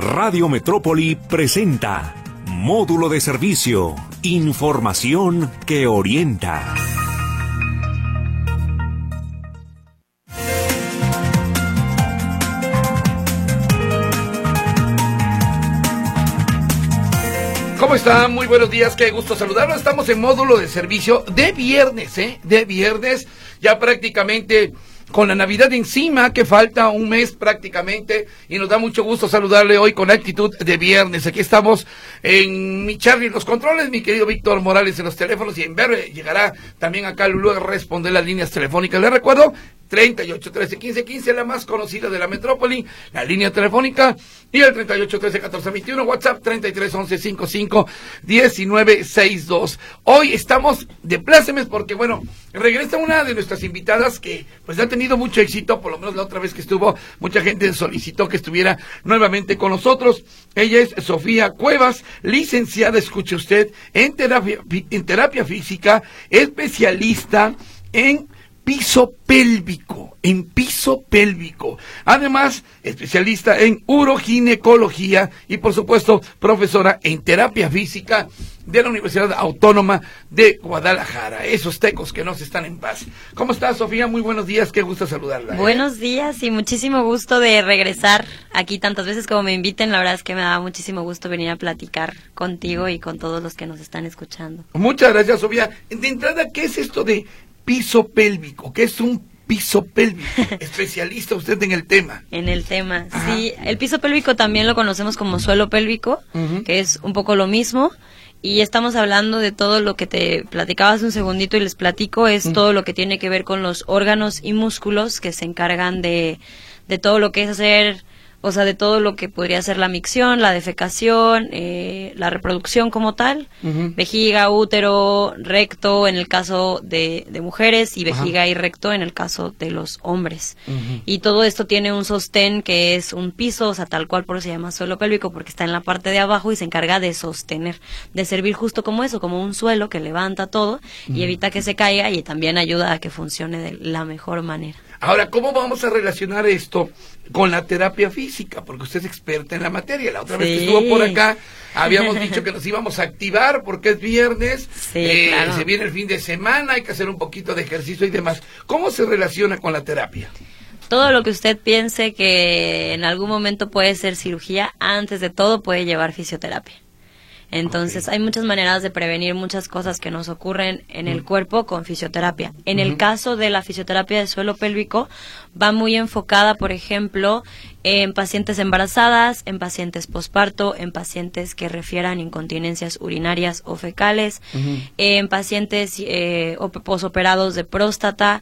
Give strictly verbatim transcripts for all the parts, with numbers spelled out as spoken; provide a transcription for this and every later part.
Radio Metrópoli presenta Módulo de Servicio, información que orienta. ¿Cómo están? Muy buenos días, qué gusto saludarlos. Estamos en Módulo de Servicio de viernes, ¿eh? De viernes, ya prácticamente con la Navidad encima, que falta un mes prácticamente, y nos da mucho gusto saludarle hoy con actitud de viernes. Aquí estamos en mi Charlie en los controles, mi querido Víctor Morales en los teléfonos, y en breve llegará también acá Lulú a responder las líneas telefónicas. Les recuerdo, treinta y ocho, trece, quince, quince, la más conocida de la metrópoli, la línea telefónica, y el treinta y ocho, trece, catorce, veintiuno, WhatsApp treinta y tres, once, cincuenta y cinco, diecinueve, sesenta y dos. Hoy estamos de plácemes porque, bueno, regresa una de nuestras invitadas que pues ha tenido mucho éxito, por lo menos la otra vez que estuvo, mucha gente solicitó que estuviera nuevamente con nosotros. Ella es Sofía Cuevas, licenciada, escuche usted, en terapia, en terapia física, especialista en piso pélvico, en piso pélvico. Además, especialista en uroginecología y, por supuesto, profesora en terapia física de la Universidad Autónoma de Guadalajara. Esos tecos que nos están en paz. ¿Cómo estás, Sofía? Muy buenos días, qué gusto saludarla. ¿eh? Buenos días y muchísimo gusto de regresar aquí tantas veces como me inviten. La verdad es que me da muchísimo gusto venir a platicar contigo y con todos los que nos están escuchando. Muchas gracias, Sofía. De entrada, ¿qué es esto de piso pélvico? ¿Qué es un piso pélvico? Especialista usted en el tema. En el tema, Ajá. sí. El piso pélvico también lo conocemos como suelo pélvico, uh-huh. que es un poco lo mismo. Y estamos hablando de todo lo que te platicaba hace un segundito y les platico, es uh-huh. todo lo que tiene que ver con los órganos y músculos que se encargan de, de todo lo que es hacer, o sea, de todo lo que podría ser la micción, la defecación, eh, la reproducción como tal, uh-huh. vejiga, útero, recto en el caso de, de mujeres y vejiga Ajá. y recto en el caso de los hombres. Uh-huh. Y todo esto tiene un sostén que es un piso, o sea, tal cual por eso se llama suelo pélvico, porque está en la parte de abajo y se encarga de sostener, de servir justo como eso, como un suelo que levanta todo uh-huh. y evita que se caiga y también ayuda a que funcione de la mejor manera. Ahora, ¿cómo vamos a relacionar esto con la terapia física? Porque usted es experta en la materia. La otra sí. vez que estuvo por acá, habíamos dicho que nos íbamos a activar porque es viernes, sí, eh, claro. se viene el fin de semana, hay que hacer un poquito de ejercicio y demás. ¿Cómo se relaciona con la terapia? Todo lo que usted piense que en algún momento puede ser cirugía, antes de todo puede llevar fisioterapia. Entonces, okay. hay muchas maneras de prevenir muchas cosas que nos ocurren en el cuerpo con fisioterapia. En uh-huh. el caso de la fisioterapia del suelo pélvico, va muy enfocada, por ejemplo, en pacientes embarazadas, en pacientes posparto, en pacientes que refieran incontinencias urinarias o fecales, uh-huh. en pacientes eh, posoperados de próstata,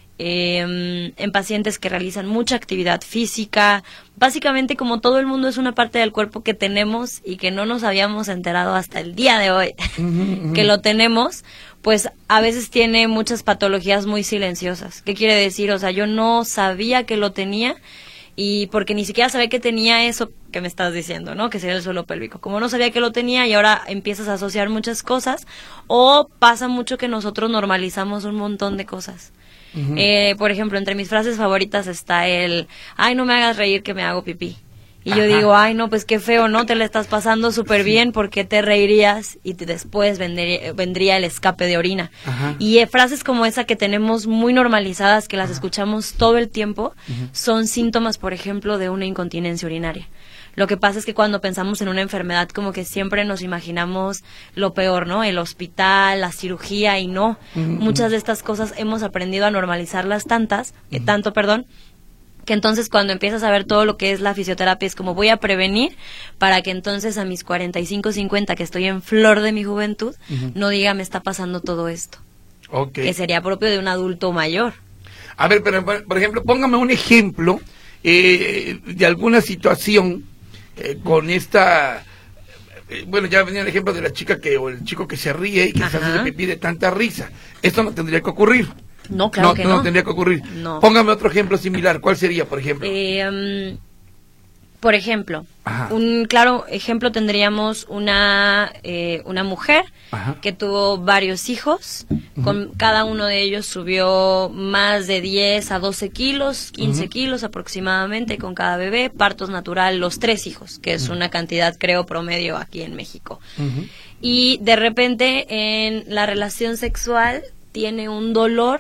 Eh, en pacientes que realizan mucha actividad física. Básicamente, como todo el mundo, es una parte del cuerpo que tenemos y que no nos habíamos enterado hasta el día de hoy uh-huh, uh-huh. que lo tenemos, pues a veces tiene muchas patologías muy silenciosas. ¿Qué quiere decir? O sea, yo no sabía que lo tenía, y porque ni siquiera sabía que tenía eso que me estás diciendo, ¿no? Que sería el suelo pélvico. Como no sabía que lo tenía y ahora empiezas a asociar muchas cosas, o pasa mucho que nosotros normalizamos un montón de cosas. Uh-huh. Eh, por ejemplo, entre mis frases favoritas está el, ay, no me hagas reír que me hago pipí. Y Ajá. yo digo, ay, no, pues qué feo, ¿no? Te la estás pasando súper bien, ¿por qué te reirías? Y te, después vendría, vendría el escape de orina. Ajá. Y eh, frases como esa que tenemos muy normalizadas, que las Ajá. escuchamos todo el tiempo, uh-huh. son síntomas, por ejemplo, de una incontinencia urinaria. Lo que pasa es que cuando pensamos en una enfermedad, como que siempre nos imaginamos lo peor, ¿no? El hospital, la cirugía, y no. Uh-huh. Muchas de estas cosas hemos aprendido a normalizarlas tantas, uh-huh. eh, tanto, perdón, que entonces cuando empiezas a ver todo lo que es la fisioterapia es como voy a prevenir para que entonces a mis cuarenta y cinco, cincuenta, que estoy en flor de mi juventud, uh-huh. no diga me está pasando todo esto. Okay. Que sería propio de un adulto mayor. A ver, pero por ejemplo, póngame un ejemplo eh, de alguna situación eh, con esta... Eh, bueno, ya venía el ejemplo de la chica que o el chico que se ríe y que se hace pipí de tanta risa. Esto no tendría que ocurrir. No, claro no, que no. no. No tendría que ocurrir. No. Póngame otro ejemplo similar. ¿Cuál sería, por ejemplo? Eh, um, Por ejemplo, Ajá. un claro ejemplo tendríamos una eh, una mujer Ajá. que tuvo varios hijos, uh-huh. con cada uno de ellos subió más de diez a doce kilos, quince uh-huh. kilos aproximadamente con cada bebé, partos natural, los tres hijos, que es uh-huh. una cantidad creo promedio aquí en México. Uh-huh. Y de repente en la relación sexual tiene un dolor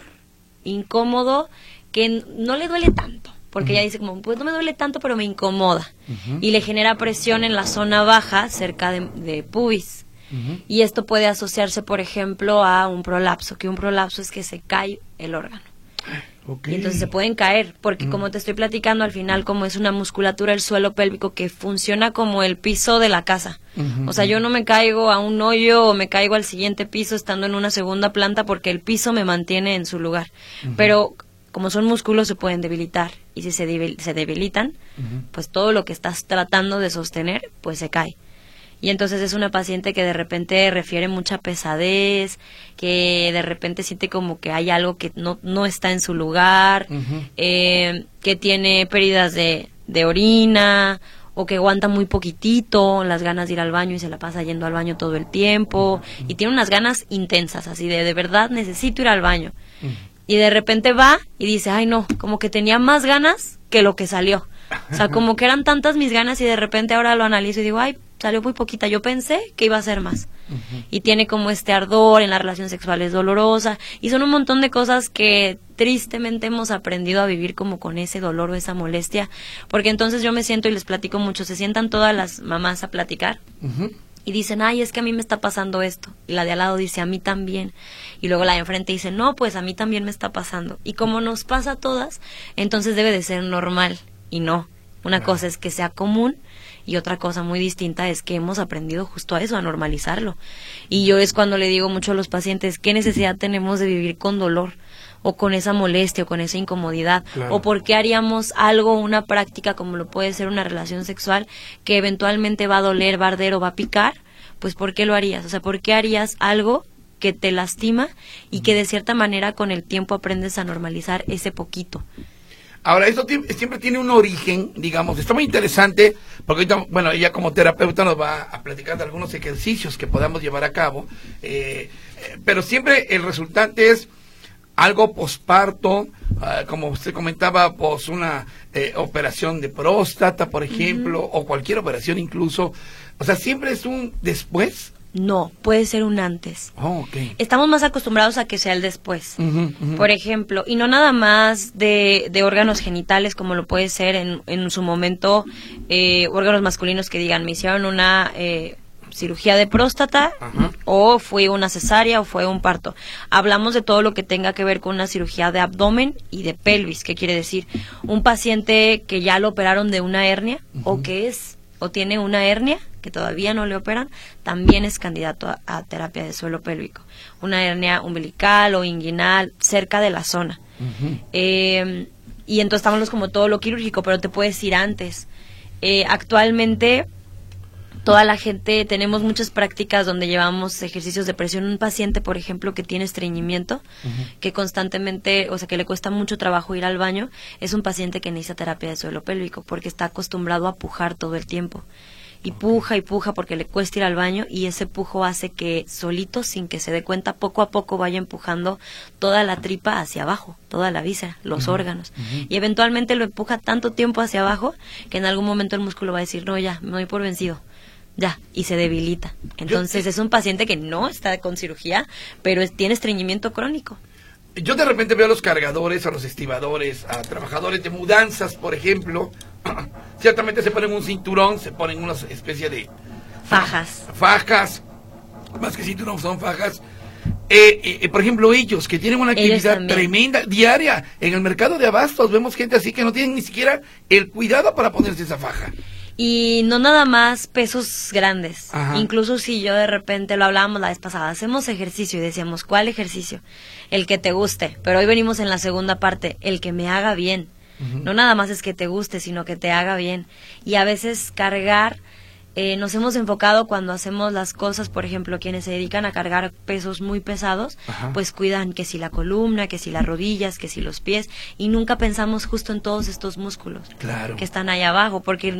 incómodo que no le duele tanto. Porque uh-huh. ella dice como, pues no me duele tanto, pero me incomoda. Uh-huh. Y le genera presión en la zona baja, cerca de, de pubis. Uh-huh. Y esto puede asociarse, por ejemplo, a un prolapso, que un prolapso es que se cae el órgano. Okay. Y entonces se pueden caer, porque uh-huh. como te estoy platicando, al final como es una musculatura, el suelo pélvico que funciona como el piso de la casa. Uh-huh. O sea, yo no me caigo a un hoyo o me caigo al siguiente piso estando en una segunda planta porque el piso me mantiene en su lugar. Uh-huh. Pero como son músculos se pueden debilitar y si se, debil- se debilitan, uh-huh. pues todo lo que estás tratando de sostener, pues se cae. Y entonces es una paciente que de repente refiere mucha pesadez, que de repente siente como que hay algo que no, no está en su lugar, uh-huh. eh, que tiene pérdidas de, de orina o que aguanta muy poquitito las ganas de ir al baño y se la pasa yendo al baño todo el tiempo uh-huh. y tiene unas ganas intensas, así de de verdad necesito ir al baño. Uh-huh. Y de repente va y dice, ay no, como que tenía más ganas que lo que salió. O sea, como que eran tantas mis ganas y de repente ahora lo analizo y digo, ay, salió muy poquita. Yo pensé que iba a ser más. Uh-huh. Y tiene como este ardor, en la relación sexual es dolorosa. Y son un montón de cosas que tristemente hemos aprendido a vivir como con ese dolor o esa molestia. Porque entonces yo me siento y les platico mucho. Se sientan todas las mamás a platicar. Uh-huh. Y dicen, ay, es que a mí me está pasando esto. Y la de al lado dice, a mí también. Y luego la de enfrente dice, no, pues a mí también me está pasando. Y como nos pasa a todas, entonces debe de ser normal. Y no. Una claro. cosa es que sea común y otra cosa muy distinta es que hemos aprendido justo a eso, a normalizarlo. Y yo es cuando le digo mucho a los pacientes, ¿qué necesidad tenemos de vivir con dolor? O con esa molestia, o con esa incomodidad, claro. o por qué haríamos algo, una práctica como lo puede ser una relación sexual, que eventualmente va a doler, va a arder o va a picar, pues ¿por qué lo harías? O sea, ¿por qué harías algo que te lastima y que de cierta manera con el tiempo aprendes a normalizar ese poquito? Ahora, esto t- siempre tiene un origen, digamos, está muy interesante, porque ahorita, bueno, ella como terapeuta nos va a platicar de algunos ejercicios que podamos llevar a cabo, eh, eh, pero siempre el resultante es algo posparto, uh, como usted comentaba, pues una eh, operación de próstata, por ejemplo, uh-huh. o cualquier operación incluso. O sea, siempre es un después. No, puede ser un antes. Oh, okay. Estamos más acostumbrados a que sea el después. Uh-huh, uh-huh. Por ejemplo, y no nada más de, de órganos genitales, como lo puede ser en, en su momento eh, órganos masculinos que digan, me hicieron una eh, cirugía de próstata, uh-huh. o fue una cesárea o fue un parto. Hablamos de todo lo que tenga que ver con una cirugía de abdomen y de pelvis. ¿Qué quiere decir? Un paciente que ya lo operaron de una hernia, uh-huh. o que es o tiene una hernia que todavía no le operan, también es candidato a, a terapia de suelo pélvico. Una hernia umbilical o inguinal cerca de la zona. Uh-huh. Eh, y entonces estamos como todo lo quirúrgico, pero te puedes ir antes. Eh, actualmente toda la gente, tenemos muchas prácticas donde llevamos ejercicios de presión. Un paciente, por ejemplo, que tiene estreñimiento, uh-huh. que constantemente, o sea, que le cuesta mucho trabajo ir al baño, es un paciente que necesita terapia de suelo pélvico porque está acostumbrado a pujar todo el tiempo. Y puja y puja porque le cuesta ir al baño y ese pujo hace que solito, sin que se dé cuenta, poco a poco vaya empujando toda la tripa hacia abajo, toda la víscera, los uh-huh. órganos. Uh-huh. Y eventualmente lo empuja tanto tiempo hacia abajo que en algún momento el músculo va a decir, no, ya, me doy por vencido. Ya, y se debilita. Entonces yo, es un paciente que no está con cirugía, pero es, tiene estreñimiento crónico. Yo de repente veo a los cargadores, a los estibadores, a trabajadores de mudanzas, por ejemplo. Ciertamente se ponen un cinturón, se ponen una especie de fajas. Fajas, más que cinturón, son fajas. Eh, eh, por ejemplo, ellos que tienen una actividad tremenda, diaria, en el mercado de abastos vemos gente así que no tienen ni siquiera el cuidado para ponerse esa faja. Y no nada más pesos grandes. Ajá. Incluso si yo de repente, lo hablábamos la vez pasada, hacemos ejercicio y decíamos, ¿cuál ejercicio? El que te guste. Pero hoy venimos en la segunda parte, el que me haga bien. Uh-huh. No nada más es que te guste, sino que te haga bien. Y a veces cargar, eh, nos hemos enfocado cuando hacemos las cosas, por ejemplo, quienes se dedican a cargar pesos muy pesados, ajá. pues cuidan que si la columna, que si las rodillas, que si los pies, y nunca pensamos justo en todos estos músculos claro. que están ahí abajo, porque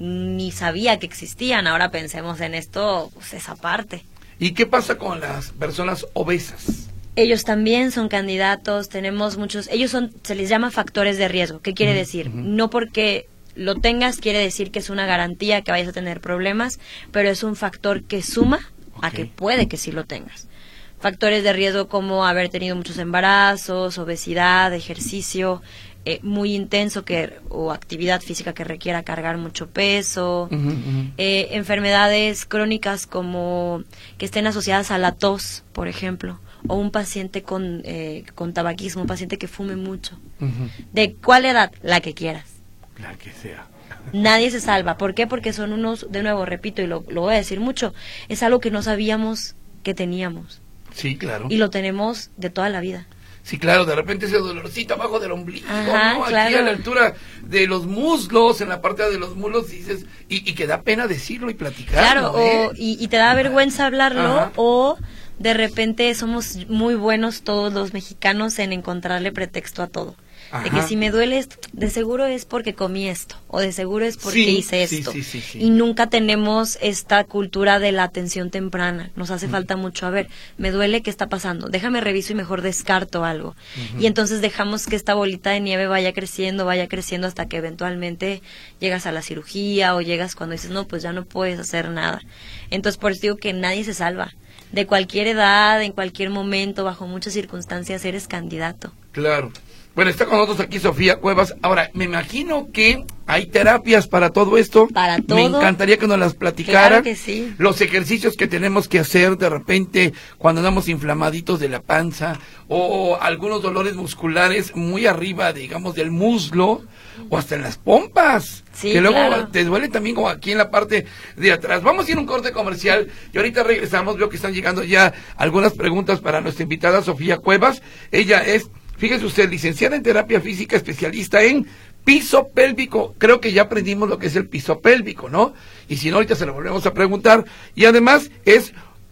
ni sabía que existían. Ahora pensemos en esto, pues esa parte. ¿Y qué pasa con las personas obesas? Ellos también son candidatos, tenemos muchos, ellos son, se les llama factores de riesgo. ¿Qué quiere decir? Uh-huh. No porque lo tengas quiere decir que es una garantía que vayas a tener problemas, pero es un factor que suma okay. a que puede que sí lo tengas. Factores de riesgo como haber tenido muchos embarazos, obesidad, ejercicio eh, muy intenso que o actividad física que requiera cargar mucho peso, uh-huh, uh-huh. Eh, enfermedades crónicas como que estén asociadas a la tos, por ejemplo, o un paciente con, eh, con tabaquismo, un paciente que fume mucho. Uh-huh. ¿De cuál edad? La que quieras. La que sea. Nadie se salva. ¿Por qué? Porque son unos, de nuevo, repito, y lo, lo voy a decir mucho, es algo que no sabíamos que teníamos. Sí, claro. Y lo tenemos de toda la vida. Sí, claro, de repente ese dolorcito abajo del ombligo, Ajá, ¿no? Claro. Aquí a la altura de los muslos, en la parte de los muslos, dices, y, y que da pena decirlo y platicarlo. Claro, ¿eh? o, y, y te da vergüenza hablarlo, Ajá. o de repente somos muy buenos todos los mexicanos en encontrarle pretexto a todo. Ajá. De que si me duele esto, de seguro es porque comí esto, o de seguro es porque sí, hice esto. Sí, sí, sí, sí. Y nunca tenemos esta cultura de la atención temprana. Nos hace uh-huh. falta mucho. A ver, me duele, ¿qué está pasando? Déjame reviso y mejor descarto algo. Uh-huh. Y entonces dejamos que esta bolita de nieve vaya creciendo, vaya creciendo hasta que eventualmente llegas a la cirugía o llegas cuando dices, no, pues ya no puedes hacer nada. Entonces, por eso digo que nadie se salva. De cualquier edad, en cualquier momento, bajo muchas circunstancias, eres candidato. Claro. Bueno, está con nosotros aquí Sofía Cuevas. Ahora, me imagino que hay terapias para todo esto. Para todo. Me encantaría que nos las platicara. Claro que sí. Los ejercicios que tenemos que hacer de repente cuando andamos inflamaditos de la panza o algunos dolores musculares muy arriba, digamos, del muslo o hasta en las pompas. Sí, que luego claro. te duele también como aquí en la parte de atrás. Vamos a ir a un corte comercial y ahorita regresamos. Veo que están llegando ya algunas preguntas para nuestra invitada Sofía Cuevas. Ella es... Fíjese usted, licenciada en terapia física, especialista en piso pélvico. Creo que ya aprendimos lo que es el piso pélvico, ¿no? Y si no, ahorita se lo volvemos a preguntar. Y además es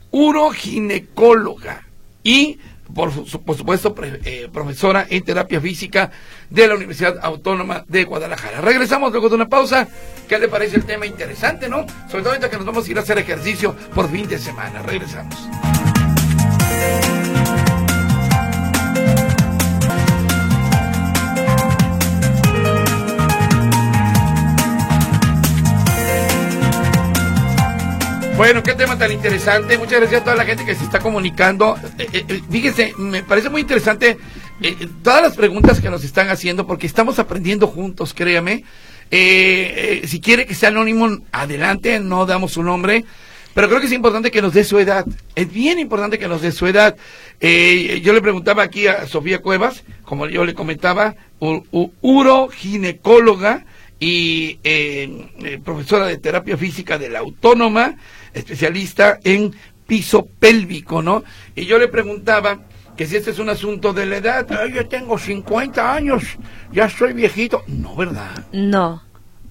uroginecóloga y, por, su, por supuesto, pre, eh, profesora en terapia física de la Universidad Autónoma de Guadalajara. Regresamos luego de una pausa. ¿Qué le parece el tema interesante, no? Sobre todo ahorita que nos vamos a ir a hacer ejercicio por fin de semana. Regresamos. Bueno, qué tema tan interesante. Muchas gracias a toda la gente que se está comunicando. Eh, eh, fíjense, me parece muy interesante eh, todas las preguntas que nos están haciendo porque estamos aprendiendo juntos, créame. Eh, eh, si quiere que sea anónimo, adelante, no damos su nombre. Pero creo que es importante que nos dé su edad. Es bien importante que nos dé su edad. Eh, yo le preguntaba aquí a Sofía Cuevas, como yo le comentaba, u, u, uroginecóloga y eh, eh, profesora de terapia física de la Autónoma, especialista en piso pélvico, ¿no? Y yo le preguntaba que si este es un asunto de la edad. Ay, yo tengo cincuenta años, ya soy viejito. No, ¿verdad? No.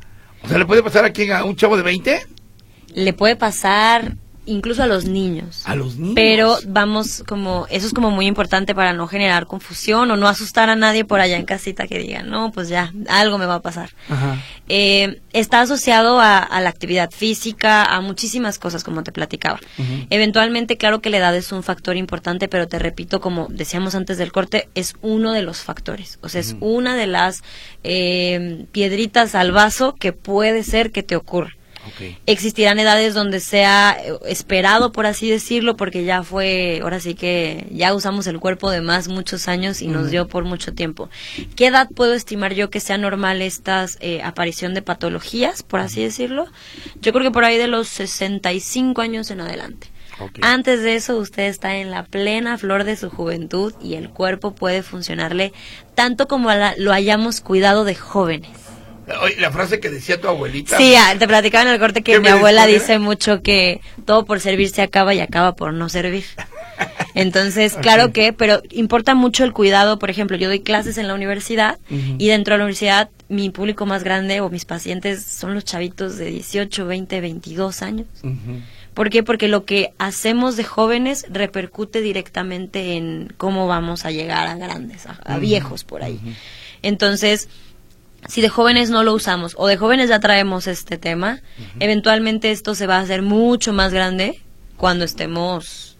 O sea, ¿le puede pasar a quién? ¿A un chavo de veinte? Le puede pasar incluso a los niños. A los niños. Pero vamos, como, eso es como muy importante para no generar confusión o no asustar a nadie por allá en casita que diga, no, pues ya, algo me va a pasar. Ajá. Eh, está asociado a, a la actividad física, a muchísimas cosas, como te platicaba. Uh-huh. Eventualmente, claro que la edad es un factor importante, pero te repito, como decíamos antes del corte, es uno de los factores. O sea, uh-huh. es una de las eh, piedritas al vaso que puede ser que te ocurra. Okay. Existirán edades donde sea esperado, por así decirlo, porque ya fue, ahora sí que ya usamos el cuerpo de más muchos años y uh-huh. nos dio por mucho tiempo. ¿Qué edad puedo estimar yo que sea normal esta eh, aparición de patologías, por así decirlo? Yo creo que por ahí de los sesenta y cinco años en adelante. Okay. Antes de eso, usted está en la plena flor de su juventud y el cuerpo puede funcionarle tanto como la, lo hayamos cuidado de jóvenes. Oye, la frase que decía tu abuelita. Sí, te platicaba en el corte que mi abuela dice mucho que todo por servir se acaba y acaba por no servir. Entonces, okay. claro que, pero importa mucho el cuidado. Por ejemplo, yo doy clases en la universidad uh-huh. y dentro de la universidad mi público más grande o mis pacientes son los chavitos de dieciocho, veinte, veintidós años. Uh-huh. ¿Por qué? Porque lo que hacemos de jóvenes repercute directamente en cómo vamos a llegar a grandes, a, a uh-huh. viejos por ahí. Uh-huh. Entonces, si de jóvenes no lo usamos o de jóvenes ya traemos este tema, uh-huh. eventualmente esto se va a hacer mucho más grande cuando estemos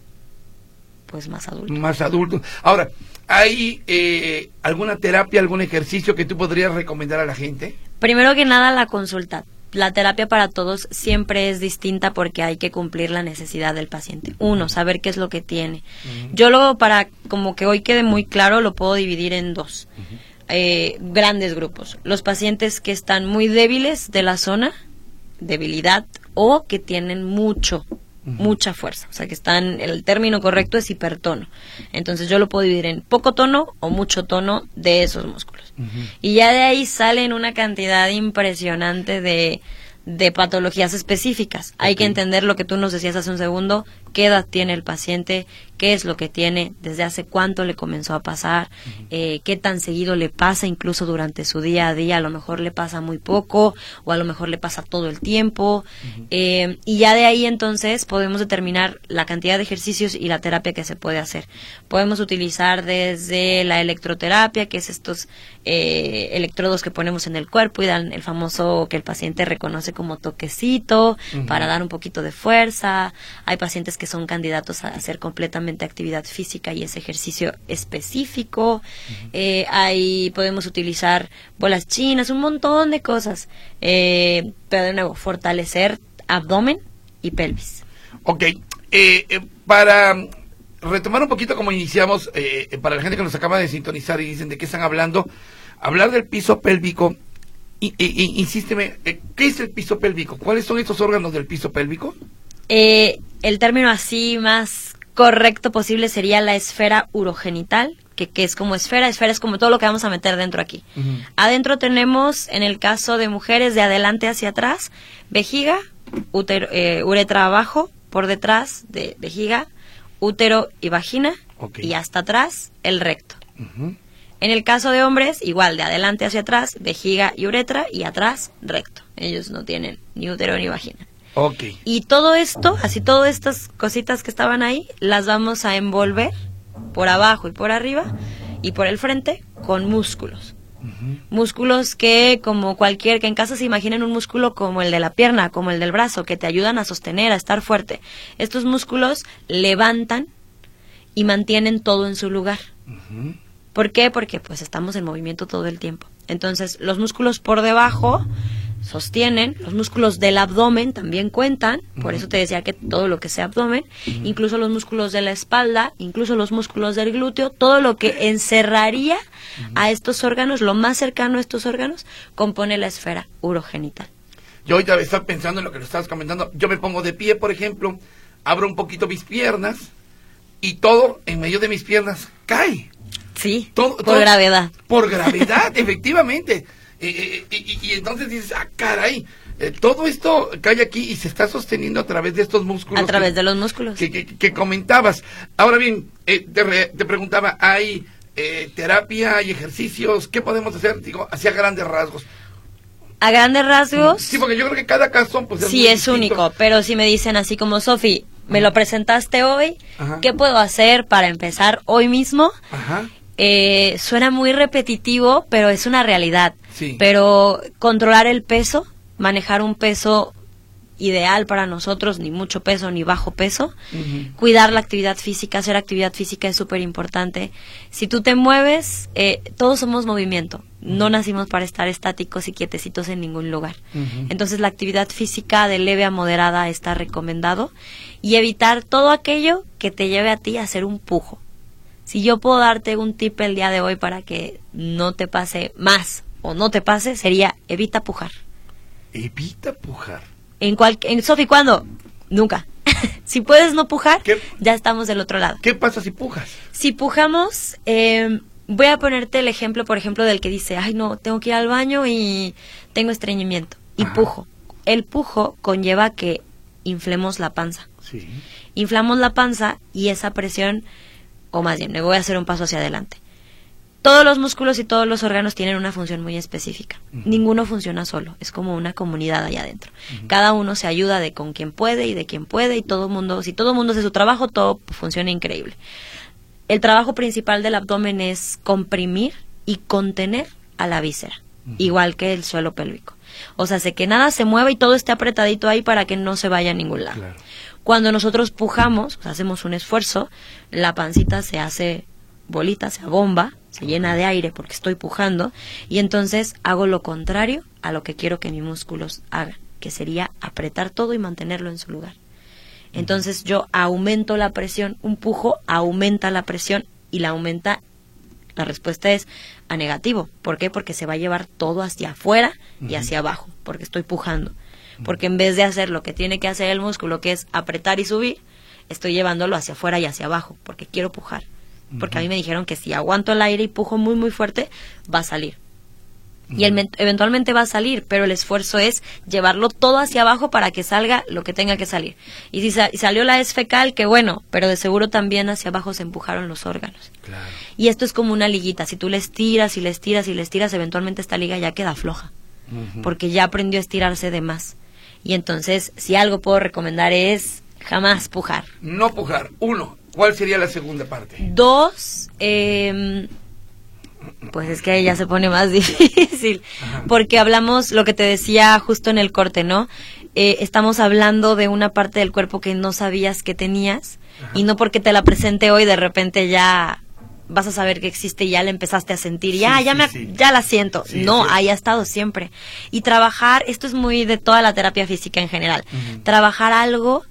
pues más adultos. Más adultos. Ahora, ¿hay eh, alguna terapia, algún ejercicio que tú podrías recomendar a la gente? Primero que nada, la consulta. La terapia para todos siempre es distinta porque hay que cumplir la necesidad del paciente. Uno, saber qué es lo que tiene. Uh-huh. Yo luego, para como que hoy quede muy claro, lo puedo dividir en dos. Uh-huh. Eh, grandes grupos. Los pacientes que están muy débiles de la zona, debilidad, o que tienen mucho, uh-huh. mucha fuerza. O sea, que están, el término correcto es hipertono. Entonces yo lo puedo dividir en poco tono o mucho tono de esos músculos. Uh-huh. Y ya de ahí salen una cantidad impresionante de, de patologías específicas. Okay. Hay que entender lo que tú nos decías hace un segundo, qué edad tiene el paciente, qué es lo que tiene, desde hace cuánto le comenzó a pasar, uh-huh. eh, qué tan seguido le pasa incluso durante su día a día. A lo mejor le pasa muy poco o a lo mejor le pasa todo el tiempo. Uh-huh. eh, y ya de ahí entonces podemos determinar la cantidad de ejercicios y la terapia que se puede hacer. Podemos utilizar desde la electroterapia, que es estos eh, electrodos que ponemos en el cuerpo y dan el famoso que el paciente reconoce como toquecito, uh-huh. para dar un poquito de fuerza. Hay pacientes que son candidatos a hacer completamente actividad física y ese ejercicio específico. Uh-huh. eh, ahí podemos utilizar bolas chinas, un montón de cosas, eh, pero de nuevo, fortalecer abdomen y pelvis. Ok, eh, eh, para retomar un poquito como iniciamos, eh, para la gente que nos acaba de sintonizar y dicen de qué están hablando, hablar del piso pélvico, y, y, y, insísteme, eh, ¿qué es el piso pélvico? ¿Cuáles son estos órganos del piso pélvico? Eh, el término así más correcto posible sería la esfera urogenital, que, que es como esfera, esfera es como todo lo que vamos a meter dentro aquí. Uh-huh. Adentro tenemos, en el caso de mujeres, de adelante hacia atrás, vejiga, útero, eh, uretra abajo, por detrás de vejiga, útero y vagina, okay. y hasta atrás el recto. Uh-huh. En el caso de hombres, igual, de adelante hacia atrás, vejiga y uretra, y atrás recto. Ellos no tienen ni útero ni vagina. Okay. Y todo esto, así todas estas cositas que estaban ahí, las vamos a envolver por abajo y por arriba y por el frente con músculos. Uh-huh. Músculos que, como cualquier, que en casa se imaginen un músculo como el de la pierna, como el del brazo, que te ayudan a sostener, a estar fuerte. Estos músculos levantan y mantienen todo en su lugar. Uh-huh. ¿Por qué? Porque pues estamos en movimiento todo el tiempo. Entonces, los músculos por debajo sostienen, los músculos del abdomen también cuentan, uh-huh. por eso te decía que todo lo que sea abdomen, uh-huh. incluso los músculos de la espalda, incluso los músculos del glúteo, todo lo que encerraría uh-huh. a estos órganos, lo más cercano a estos órganos, compone la esfera urogenital. Yo ahorita estaba pensando en lo que lo estabas comentando, yo me pongo de pie, por ejemplo, abro un poquito mis piernas y todo en medio de mis piernas cae. Sí, todo, por todo, gravedad. Por gravedad, efectivamente. Eh, eh, y, y entonces dices, ah, caray, eh, todo esto cae aquí y se está sosteniendo a través de estos músculos. A través que, de los músculos. Que, que, que comentabas. Ahora bien, eh, te, re, te preguntaba, ¿hay eh, terapia, hay ejercicios? ¿Qué podemos hacer? Digo, hacia grandes rasgos. A grandes rasgos. Sí, porque yo creo que cada caso pues, es sí muy es distinto. único, pero si me dicen así como, Sofi, me lo presentaste hoy, Ajá. ¿qué puedo hacer para empezar hoy mismo? Ajá. Eh, suena muy repetitivo, pero es una realidad. Sí. Pero controlar el peso, manejar un peso ideal para nosotros, ni mucho peso ni bajo peso, uh-huh. cuidar la actividad física, hacer actividad física es súper importante. Si tú te mueves, eh, todos somos movimiento, uh-huh. no nacimos para estar estáticos y quietecitos en ningún lugar. Uh-huh. Entonces la actividad física de leve a moderada está recomendado y evitar todo aquello que te lleve a ti a hacer un pujo. Si yo puedo darte un tip el día de hoy para que no te pase más o no te pase, sería evita pujar. Evita pujar. En cual, en Sofi, ¿cuándo? Nunca. Si puedes no pujar, ¿Qué? Ya estamos del otro lado. ¿Qué pasa si pujas? Si pujamos, eh, voy a ponerte el ejemplo, por ejemplo, del que dice, ay no, tengo que ir al baño y tengo estreñimiento. Y Ajá. pujo. El pujo conlleva que inflemos la panza. Sí. Inflamos la panza y esa presión, o más bien, me voy a hacer un paso hacia adelante. Todos los músculos y todos los órganos tienen una función muy específica. Uh-huh. Ninguno funciona solo, es como una comunidad allá adentro. Uh-huh. Cada uno se ayuda de con quien puede y de quien puede y todo mundo, si todo mundo hace su trabajo, todo funciona increíble. El trabajo principal del abdomen es comprimir y contener a la víscera. uh-huh. igual que el suelo pélvico. O sea, hace que nada se mueva y todo esté apretadito ahí para que no se vaya a ningún lado. Claro. Cuando nosotros pujamos, o sea, hacemos un esfuerzo, la pancita se hace bolita, se abomba, se llena de aire porque estoy pujando, y entonces hago lo contrario a lo que quiero que mis músculos hagan, que sería apretar todo y mantenerlo en su lugar. Entonces yo aumento la presión, un pujo aumenta la presión y la aumenta, la respuesta es a negativo. ¿Por qué? Porque se va a llevar todo hacia afuera y hacia abajo, porque estoy pujando. Porque en vez de hacer lo que tiene que hacer el músculo, que es apretar y subir, estoy llevándolo hacia afuera y hacia abajo, porque quiero pujar. Porque a mí me dijeron que si aguanto el aire y pujo muy muy fuerte, va a salir. Y el, eventualmente va a salir, pero el esfuerzo es llevarlo todo hacia abajo para que salga lo que tenga que salir. Y si sa- salió la hez fecal, que bueno, pero de seguro también hacia abajo se empujaron los órganos. Claro. Y esto es como una liguita, si tú le estiras y le estiras y le estiras, eventualmente esta liga ya queda floja, uh-huh. porque ya aprendió a estirarse de más. Y entonces, si algo puedo recomendar es jamás pujar. No pujar, uno. ¿Cuál sería la segunda parte? Dos, eh... pues es que ahí ya se pone más difícil, ajá. porque hablamos, lo que te decía justo en el corte, ¿no? Eh, estamos hablando de una parte del cuerpo que no sabías que tenías, ajá. y no porque te la presente hoy de repente ya vas a saber que existe y ya la empezaste a sentir, sí, ya, sí, ya, me, sí. ya la siento. Sí, no, sí. ahí ha estado siempre. Y trabajar, esto es muy de toda la terapia física en general, uh-huh. trabajar algo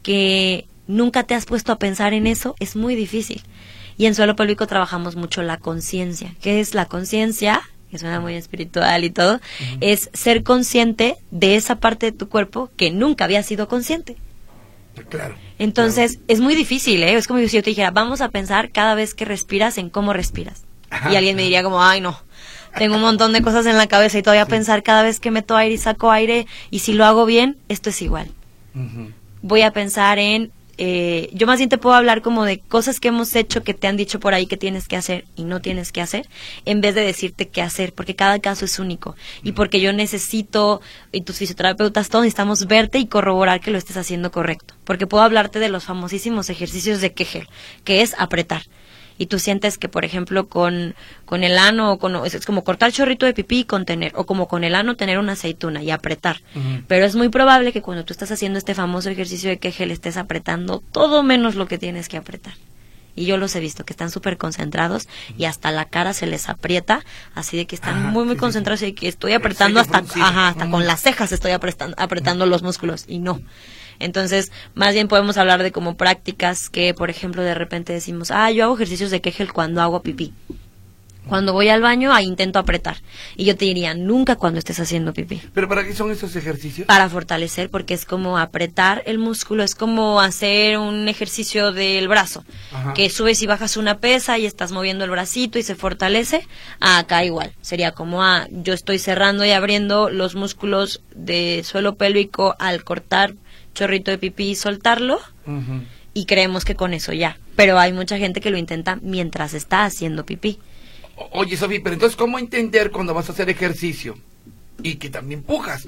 que nunca te has puesto a pensar en eso es muy difícil. Y en suelo pélvico trabajamos mucho la conciencia. ¿Qué es la conciencia? Que suena muy espiritual y todo. Uh-huh. Es ser consciente de esa parte de tu cuerpo que nunca había sido consciente. Claro. Entonces, claro. es muy difícil, ¿eh? Es como si yo te dijera, vamos a pensar cada vez que respiras en cómo respiras. Ajá. Y alguien me diría como, ay, no. Tengo un montón de cosas en la cabeza y todavía sí. pensar cada vez que meto aire y saco aire. Y si lo hago bien, esto es igual. Uh-huh. Voy a pensar en... Eh, yo más bien te puedo hablar como de cosas que hemos hecho que te han dicho por ahí que tienes que hacer y no tienes que hacer, en vez de decirte qué hacer, porque cada caso es único y porque yo necesito, y tus fisioterapeutas todos necesitamos verte y corroborar que lo estés haciendo correcto, porque puedo hablarte de los famosísimos ejercicios de Kegel, que es apretar. Y tú sientes que, por ejemplo, con, con el ano, o con, es, es como cortar chorrito de pipí y contener, o como con el ano tener una aceituna y apretar. Uh-huh. Pero es muy probable que cuando tú estás haciendo este famoso ejercicio de Kegel estés apretando todo menos lo que tienes que apretar. Y yo los he visto, que están súper concentrados y hasta la cara se les aprieta, así de que están ajá, muy, muy sí, concentrados sí. y que estoy apretando hasta, ajá, hasta uh-huh. con las cejas estoy apretando, apretando uh-huh. los músculos, y no. Entonces, más bien podemos hablar de como prácticas que, por ejemplo, de repente decimos, ah, yo hago ejercicios de Kegel cuando hago pipí. Cuando voy al baño, ahí intento apretar. Y yo te diría, nunca cuando estés haciendo pipí. ¿Pero para qué son esos ejercicios? Para fortalecer, porque es como apretar el músculo, es como hacer un ejercicio del brazo. Ajá. Que subes y bajas una pesa y estás moviendo el bracito y se fortalece. Ah, acá igual. Sería como, ah, yo estoy cerrando y abriendo los músculos de suelo pélvico al cortar chorrito de pipí y soltarlo, uh-huh. y creemos que con eso ya, pero hay mucha gente que lo intenta mientras está haciendo pipí. Oye, Sofi, pero entonces, ¿cómo entender cuando vas a hacer ejercicio y que también pujas?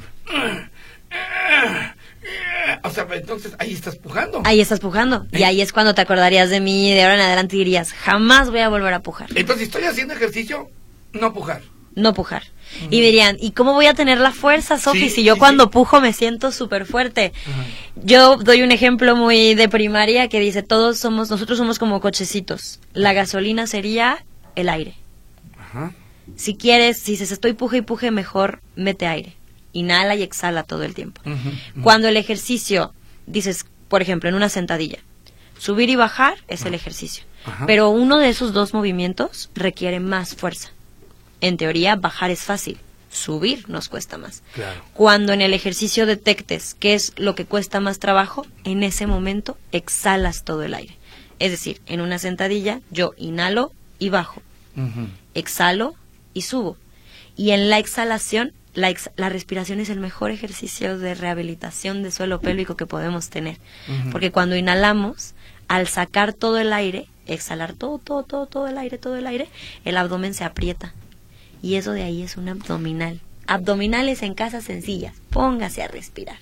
O sea, entonces ahí estás pujando. Ahí estás pujando, ¿eh? Y ahí es cuando te acordarías de mí, de ahora en adelante dirías, jamás voy a volver a pujar. Entonces, si estoy haciendo ejercicio, no pujar. No pujar. Uh-huh. Y dirían, ¿y cómo voy a tener la fuerza, Sofi, sí, si yo sí, cuando sí. pujo me siento súper fuerte? Uh-huh. Yo doy un ejemplo muy de primaria que dice, todos somos, nosotros somos como cochecitos. La gasolina sería el aire. Uh-huh. Si quieres, si dices, estoy puje y puje, mejor mete aire. Inhala y exhala todo el tiempo. Uh-huh. Uh-huh. Cuando el ejercicio, dices, por ejemplo, en una sentadilla, subir y bajar es uh-huh. el ejercicio. Uh-huh. Pero uno de esos dos movimientos requiere más fuerza. En teoría, bajar es fácil, subir nos cuesta más. Claro. Cuando en el ejercicio detectes qué es lo que cuesta más trabajo, en ese momento exhalas todo el aire. Es decir, en una sentadilla yo inhalo y bajo, uh-huh. exhalo y subo. Y en la exhalación, la, ex- la respiración es el mejor ejercicio de rehabilitación de suelo pélvico que podemos tener. Uh-huh. Porque cuando inhalamos, al sacar todo el aire, exhalar todo, todo, todo, todo el aire, todo el aire, el abdomen se aprieta. Y eso de ahí es un abdominal. Abdominales en casa sencillas. Póngase a respirar.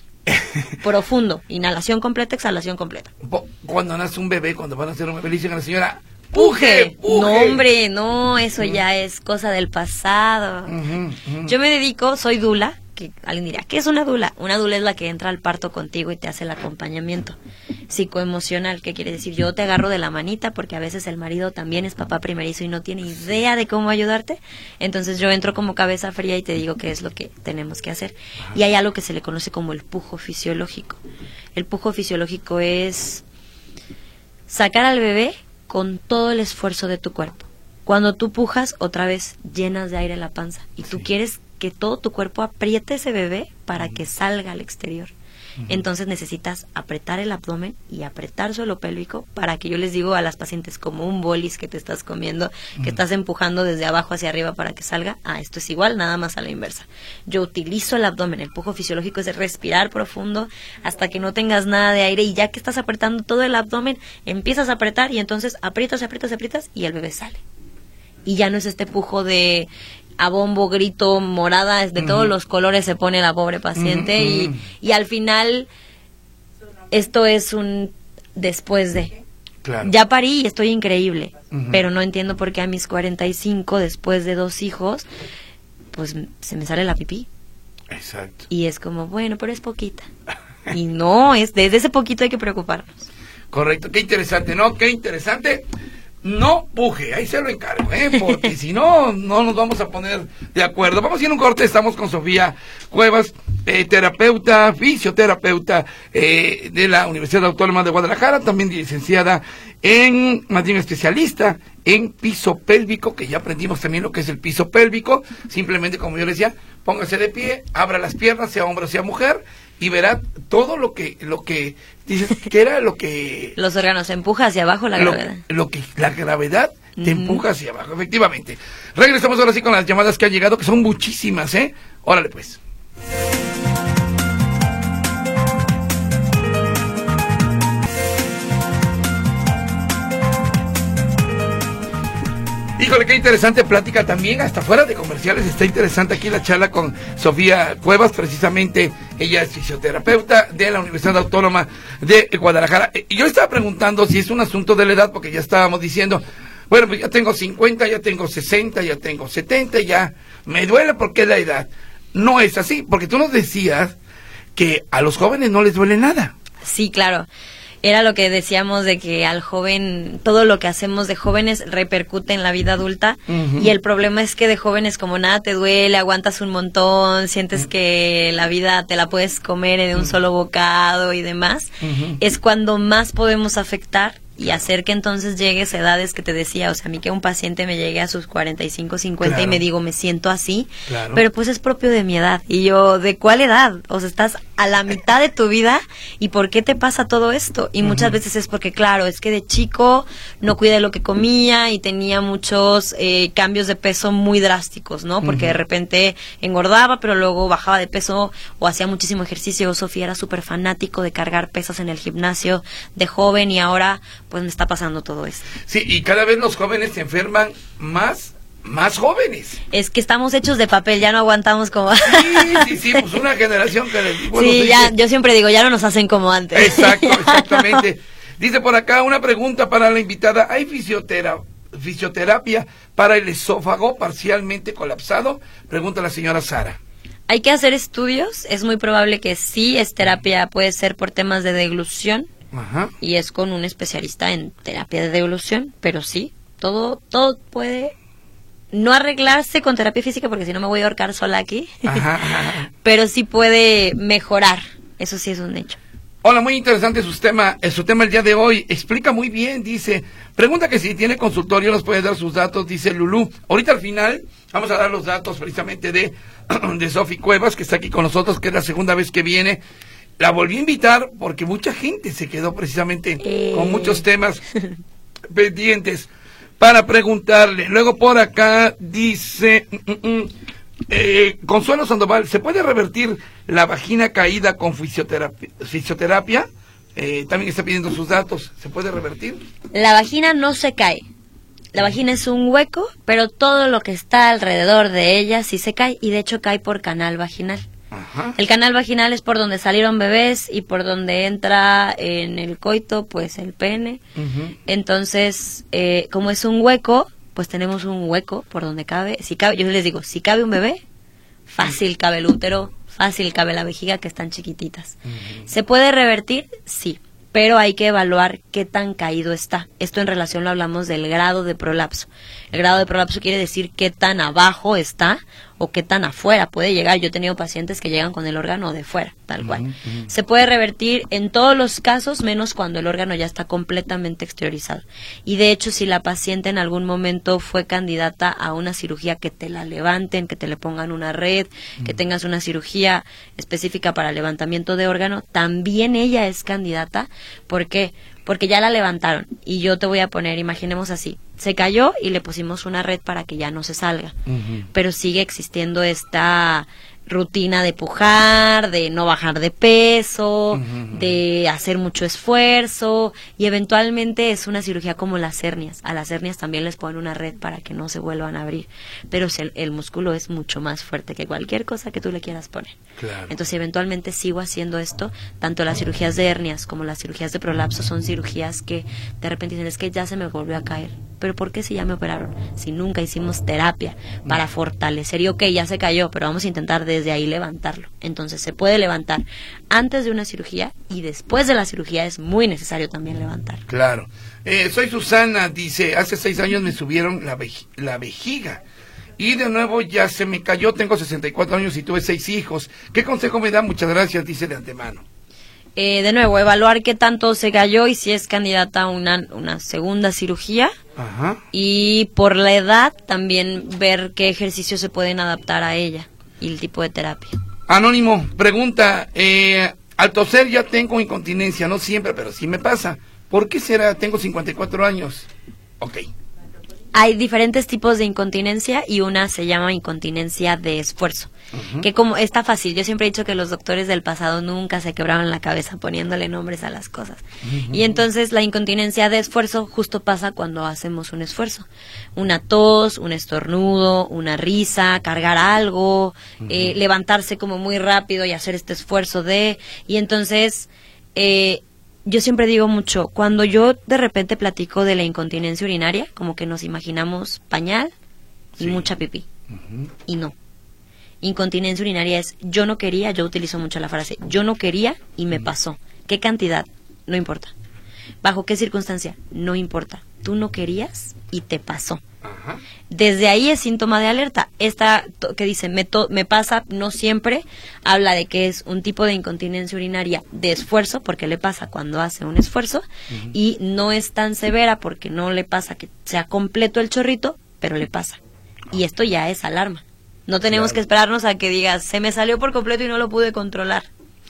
Profundo. Inhalación completa, exhalación completa. Cuando nace un bebé, cuando van a hacer un bebé, le dicen a la señora, Puje, puje. No, hombre, no, eso uh-huh. ya es cosa del pasado. Uh-huh, uh-huh. Yo me dedico, soy dula, que alguien dirá, ¿qué es una dula? Una dula es la que entra al parto contigo y te hace el acompañamiento psicoemocional. ¿Qué quiere decir? Yo te agarro de la manita porque a veces el marido también es papá primerizo y no tiene idea de cómo ayudarte. Entonces yo entro como cabeza fría y te digo qué es lo que tenemos que hacer. Y hay algo que se le conoce como el pujo fisiológico. El pujo fisiológico es sacar al bebé con todo el esfuerzo de tu cuerpo. Cuando tú pujas, otra vez llenas de aire la panza y tú sí. quieres que todo tu cuerpo apriete ese bebé para uh-huh. que salga al exterior. Uh-huh. Entonces necesitas apretar el abdomen y apretar suelo pélvico para que yo les digo a las pacientes como un bolis que te estás comiendo, uh-huh. que estás empujando desde abajo hacia arriba para que salga. Ah, esto es igual, nada más a la inversa. Yo utilizo el abdomen, el pujo fisiológico es de respirar profundo hasta que no tengas nada de aire y ya que estás apretando todo el abdomen, empiezas a apretar y entonces aprietas, aprietas, aprietas y el bebé sale. Y ya no es este pujo de a bombo, grito, morada, de uh-huh. todos los colores se pone la pobre paciente uh-huh. y, y al final esto es un después de. Claro. Ya parí y estoy increíble, uh-huh. pero no entiendo por qué a mis cuarenta y cinco, después de dos hijos, pues se me sale la pipí. Exacto. Y es como, bueno, pero es poquita. Y no, es desde ese poquito hay que preocuparnos. Correcto, qué interesante, ¿no? Qué interesante. No puje, ahí se lo encargo, ¿eh? Porque si no, no nos vamos a poner de acuerdo. Vamos a ir a un corte, estamos con Sofía Cuevas, eh, terapeuta, fisioterapeuta eh, de la Universidad Autónoma de Guadalajara, también licenciada en, más bien especialista en piso pélvico, que ya aprendimos también lo que es el piso pélvico. Simplemente, como yo le decía, póngase de pie, abra las piernas, sea hombre o sea mujer, y verá todo lo que, lo que, dices, que era lo que... Los órganos, empuja hacia abajo la lo, gravedad. Lo que, la gravedad te uh-huh. empuja hacia abajo, efectivamente. Regresamos ahora sí con las llamadas que han llegado, que son muchísimas, ¿eh? Órale pues. Híjole, qué interesante plática también, hasta fuera de comerciales, está interesante aquí la charla con Sofía Cuevas, precisamente ella es fisioterapeuta de la Universidad Autónoma de Guadalajara. Y yo estaba preguntando si es un asunto de la edad, porque ya estábamos diciendo, bueno, pues ya tengo cincuenta, ya tengo sesenta, ya tengo setenta, ya me duele porque es la edad. No es así, porque tú nos decías que a los jóvenes no les duele nada. Sí, claro. Era lo que decíamos de que al joven, todo lo que hacemos de jóvenes repercute en la vida adulta uh-huh. y el problema es que de jóvenes como nada te duele, aguantas un montón, sientes uh-huh. que la vida te la puedes comer en un uh-huh. solo bocado y demás, uh-huh. es cuando más podemos afectar y hacer que entonces llegues a edades que te decía, o sea, a mí que un paciente me llegue a sus cuarenta y cinco, cincuenta claro. y me digo, me siento así, claro. pero pues es propio de mi edad. Y yo, ¿de cuál edad? O sea, estás a la mitad de tu vida y ¿por qué te pasa todo esto? Y uh-huh. muchas veces es porque, claro, es que de chico no cuidé lo que comía y tenía muchos eh, cambios de peso muy drásticos, ¿no? Porque uh-huh. de repente engordaba, pero luego bajaba de peso o hacía muchísimo ejercicio. Sofía era súper fanático de cargar pesas en el gimnasio de joven y ahora pues me está pasando todo esto. Sí, y cada vez los jóvenes se enferman más, más jóvenes. Es que estamos hechos de papel, ya no aguantamos como... Sí, sí, sí, pues una generación que... Bueno, sí, ya, yo siempre digo, ya no nos hacen como antes. Exacto, exactamente. Dice por acá una pregunta para la invitada, ¿hay fisiotera, fisioterapia para el esófago parcialmente colapsado? Pregunta la señora Sara. Hay que hacer estudios, es muy probable que sí, es terapia, puede ser por temas de deglución. Ajá. Y es con un especialista en terapia de devolución, pero sí, todo todo puede no arreglarse con terapia física porque si no me voy a ahorcar sola aquí. Ajá, ajá. Pero sí puede mejorar, eso sí es un hecho. Hola, muy interesante su tema, eh, su tema el día de hoy, explica muy bien, dice, pregunta que si tiene consultorio nos puede dar sus datos, dice Lulú. Ahorita al final vamos a dar los datos precisamente de, de Sofía Cuevas, que está aquí con nosotros, que es la segunda vez que viene. La volví a invitar porque mucha gente se quedó precisamente eh... con muchos temas pendientes para preguntarle. Luego por acá dice mm, mm, eh, Consuelo Sandoval, ¿se puede revertir la vagina caída con fisioterapia? fisioterapia? Eh, también está pidiendo sus datos. ¿Se puede revertir? La vagina no se cae. La vagina es un hueco, pero todo lo que está alrededor de ella sí se cae y de hecho cae por canal vaginal. Ajá. El canal vaginal es por donde salieron bebés y por donde entra en el coito, pues el pene. Uh-huh. Entonces, eh, como es un hueco, pues tenemos un hueco por donde cabe. Si cabe, yo les digo, si cabe un bebé, fácil cabe el útero, fácil cabe la vejiga, que están chiquititas. Uh-huh. ¿Se puede revertir? Sí. Pero hay que evaluar qué tan caído está. Esto en relación lo hablamos del grado de prolapso. El grado de prolapso quiere decir qué tan abajo está o qué tan afuera puede llegar. Yo he tenido pacientes que llegan con el órgano de fuera, tal cual. Uh-huh. Se puede revertir en todos los casos, menos cuando el órgano ya está completamente exteriorizado. Y de hecho, si la paciente en algún momento fue candidata a una cirugía, que te la levanten, que te le pongan una red, uh-huh. que tengas una cirugía específica para levantamiento de órgano, también ella es candidata. ¿Por qué? Porque ya la levantaron. Y yo te voy a poner, imaginemos así, se cayó y le pusimos una red para que ya no se salga. Uh-huh. Pero sigue existiendo esta rutina de pujar, de no bajar de peso, uh-huh. de hacer mucho esfuerzo, y eventualmente es una cirugía como las hernias. A las hernias también les ponen una red para que no se vuelvan a abrir, pero el, el músculo es mucho más fuerte que cualquier cosa que tú le quieras poner. Claro. Entonces eventualmente sigo haciendo esto. Tanto las cirugías de hernias como las cirugías de prolapso son cirugías que de repente dicen, es que ya se me volvió a caer. ¿Pero por qué si ya me operaron? Si nunca hicimos terapia para fortalecer, y ok, ya se cayó, pero vamos a intentar desde ahí levantarlo. Entonces se puede levantar antes de una cirugía, y después de la cirugía es muy necesario también levantar. Claro. Eh, soy Susana, dice, hace seis años me subieron la, vej- la vejiga y de nuevo ya se me cayó. Tengo sesenta y cuatro años y tuve seis hijos. ¿Qué consejo me da? Muchas gracias, dice de antemano. Eh, de nuevo, evaluar qué tanto se cayó y si es candidata a una, una segunda cirugía. Ajá. Y por la edad también ver qué ejercicios se pueden adaptar a ella y el tipo de terapia. Anónimo, pregunta, eh, al toser ya tengo incontinencia, no siempre, pero sí me pasa. ¿Por qué será? Tengo cincuenta y cuatro años. Ok. Hay diferentes tipos de incontinencia y una se llama incontinencia de esfuerzo. Uh-huh. Que como está fácil, yo siempre he dicho que los doctores del pasado nunca se quebraban la cabeza poniéndole nombres a las cosas. Uh-huh. Y entonces la incontinencia de esfuerzo justo pasa cuando hacemos un esfuerzo. Una tos, un estornudo, una risa, cargar algo, uh-huh. eh, levantarse como muy rápido y hacer este esfuerzo de... Y entonces... Eh, yo siempre digo mucho, cuando yo de repente platico de la incontinencia urinaria, como que nos imaginamos pañal y sí. mucha pipí. Uh-huh. Y no. Incontinencia urinaria es, yo no quería, yo utilizo mucho la frase, yo no quería y me uh-huh. pasó. ¿Qué cantidad? No importa. ¿Bajo qué circunstancia? No importa. Tú no querías y te pasó. Ajá. Desde ahí es síntoma de alerta. Esta to, que dice me, to, me pasa, no siempre, habla de que es un tipo de incontinencia urinaria de esfuerzo, porque le pasa cuando hace un esfuerzo, uh-huh. y no es tan severa porque no le pasa que sea completo el chorrito, pero le pasa. Y esto ya es alarma. No tenemos claro. que esperarnos a que digas, se me salió por completo y no lo pude controlar.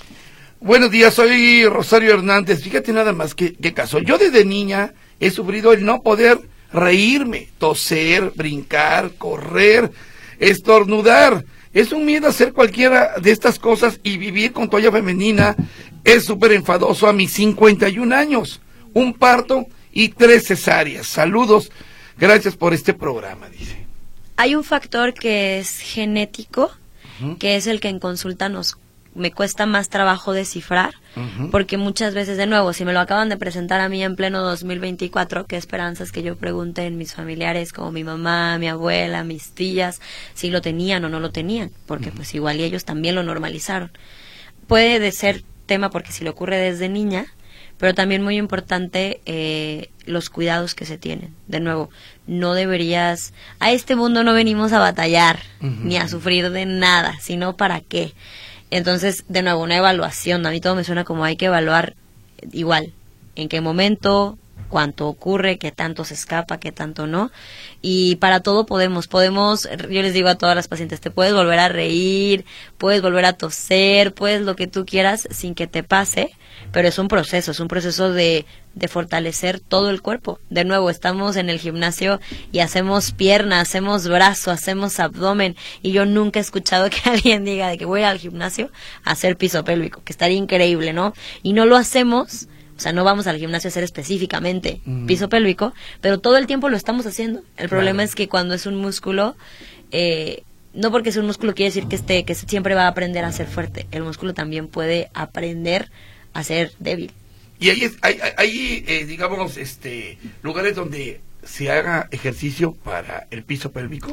Buenos días, soy Rosario Hernández. Fíjate nada más qué caso. Yo desde niña he sufrido el no poder reírme, toser, brincar, correr, estornudar. Es un miedo hacer cualquiera de estas cosas, y vivir con toalla femenina es súper enfadoso a mis cincuenta y un años. Un parto y tres cesáreas. Saludos. Gracias por este programa, dice. Hay un factor que es genético, uh-huh. que es el que en consulta nos me cuesta más trabajo descifrar, uh-huh. porque muchas veces, de nuevo, si me lo acaban de presentar a mí en pleno dos mil veinticuatro, qué esperanzas que yo pregunte en mis familiares, como mi mamá, mi abuela, mis tías, si lo tenían o no lo tenían, porque uh-huh. pues igual y ellos también lo normalizaron. Puede de ser tema porque si le ocurre desde niña, pero también muy importante eh, los cuidados que se tienen. De nuevo, no deberías... A este mundo no venimos a batallar, uh-huh. ni a sufrir de nada, sino para qué. Entonces, de nuevo, una evaluación. A mí todo me suena como hay que evaluar igual. En qué momento, cuánto ocurre, qué tanto se escapa, qué tanto no. Y para todo podemos. Podemos, yo les digo a todas las pacientes, te puedes volver a reír, puedes volver a toser, puedes lo que tú quieras sin que te pase. Pero es un proceso, es un proceso de, de fortalecer todo el cuerpo. De nuevo, estamos en el gimnasio y hacemos pierna, hacemos brazo, hacemos abdomen, y yo nunca he escuchado que alguien diga de que voy al gimnasio a hacer piso pélvico, que estaría increíble, ¿no? Y no lo hacemos, o sea, no vamos al gimnasio a hacer específicamente mm. piso pélvico, pero todo el tiempo lo estamos haciendo. El problema claro. es que cuando es un músculo... Eh, no porque sea un músculo quiere decir que esté, que siempre va a aprender a ser fuerte. El músculo también puede aprender a ser débil. Y ahí, es, hay, hay eh, digamos, este lugares donde se haga ejercicio para el piso pélvico.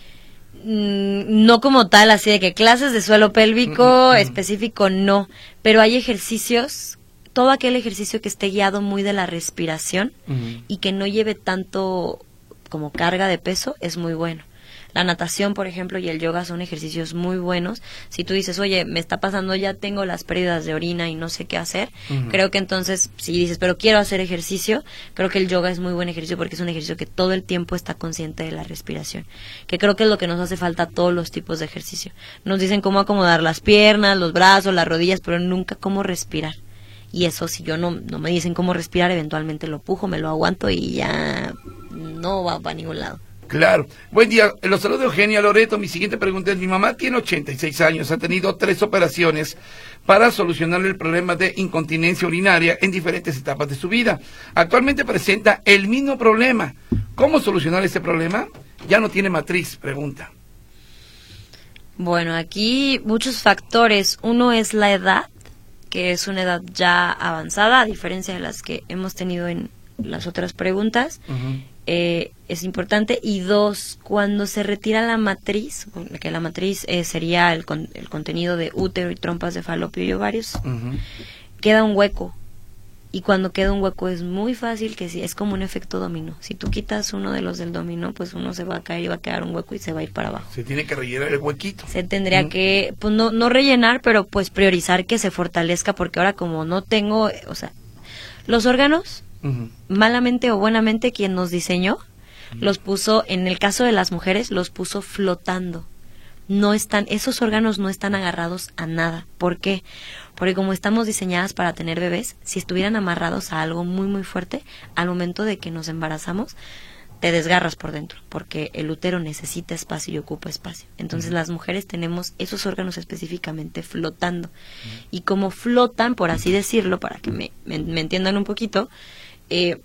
No como tal, así de que clases de suelo pélvico uh-huh. específico, no. Pero hay ejercicios, todo aquel ejercicio que esté guiado muy de la respiración uh-huh. y que no lleve tanto como carga de peso, es muy bueno. La natación, por ejemplo, y el yoga son ejercicios muy buenos. Si tú dices, oye, me está pasando, ya tengo las pérdidas de orina y no sé qué hacer, uh-huh. creo que entonces, si dices, pero quiero hacer ejercicio, creo que el yoga es muy buen ejercicio porque es un ejercicio que todo el tiempo está consciente de la respiración, que creo que es lo que nos hace falta a todos los tipos de ejercicio. Nos dicen cómo acomodar las piernas, los brazos, las rodillas, pero nunca cómo respirar. Y eso, si yo no, no me dicen cómo respirar, eventualmente lo pujo, me lo aguanto y ya no va para ningún lado. Claro. Buen día, los saludos de Eugenia Loreto. Mi siguiente pregunta es, mi mamá tiene ochenta y seis años, ha tenido tres operaciones para solucionar el problema de incontinencia urinaria en diferentes etapas de su vida. Actualmente presenta el mismo problema. ¿Cómo solucionar ese problema? Ya no tiene matriz, pregunta. Bueno, aquí muchos factores. Uno es la edad, que es una edad ya avanzada, a diferencia de las que hemos tenido en las otras preguntas. Uh-huh. Eh, es importante. Y dos, cuando se retira la matriz, que la matriz eh, sería el, con, el contenido de útero y trompas de falopio y ovarios, uh-huh. queda un hueco. Y cuando queda un hueco es muy fácil que si, es como un efecto dominó. Si tú quitas uno de los del dominó, pues uno se va a caer y va a quedar un hueco y se va a ir para abajo. Se tiene que rellenar el huequito. Se tendría uh-huh. que, pues no, no rellenar, pero pues priorizar que se fortalezca, porque ahora como no tengo, o sea, los órganos, uh-huh. malamente o buenamente, quien nos diseñó, uh-huh. los puso, en el caso de las mujeres, los puso flotando. No están, esos órganos no están agarrados a nada. ¿Por qué? Porque como estamos diseñadas para tener bebés, si estuvieran amarrados a algo muy muy fuerte, al momento de que nos embarazamos, te desgarras por dentro, porque el útero necesita espacio y ocupa espacio. Entonces uh-huh. las mujeres tenemos esos órganos específicamente flotando. Uh-huh. Y como flotan, por así decirlo, para que me, me, me entiendan un poquito, eh,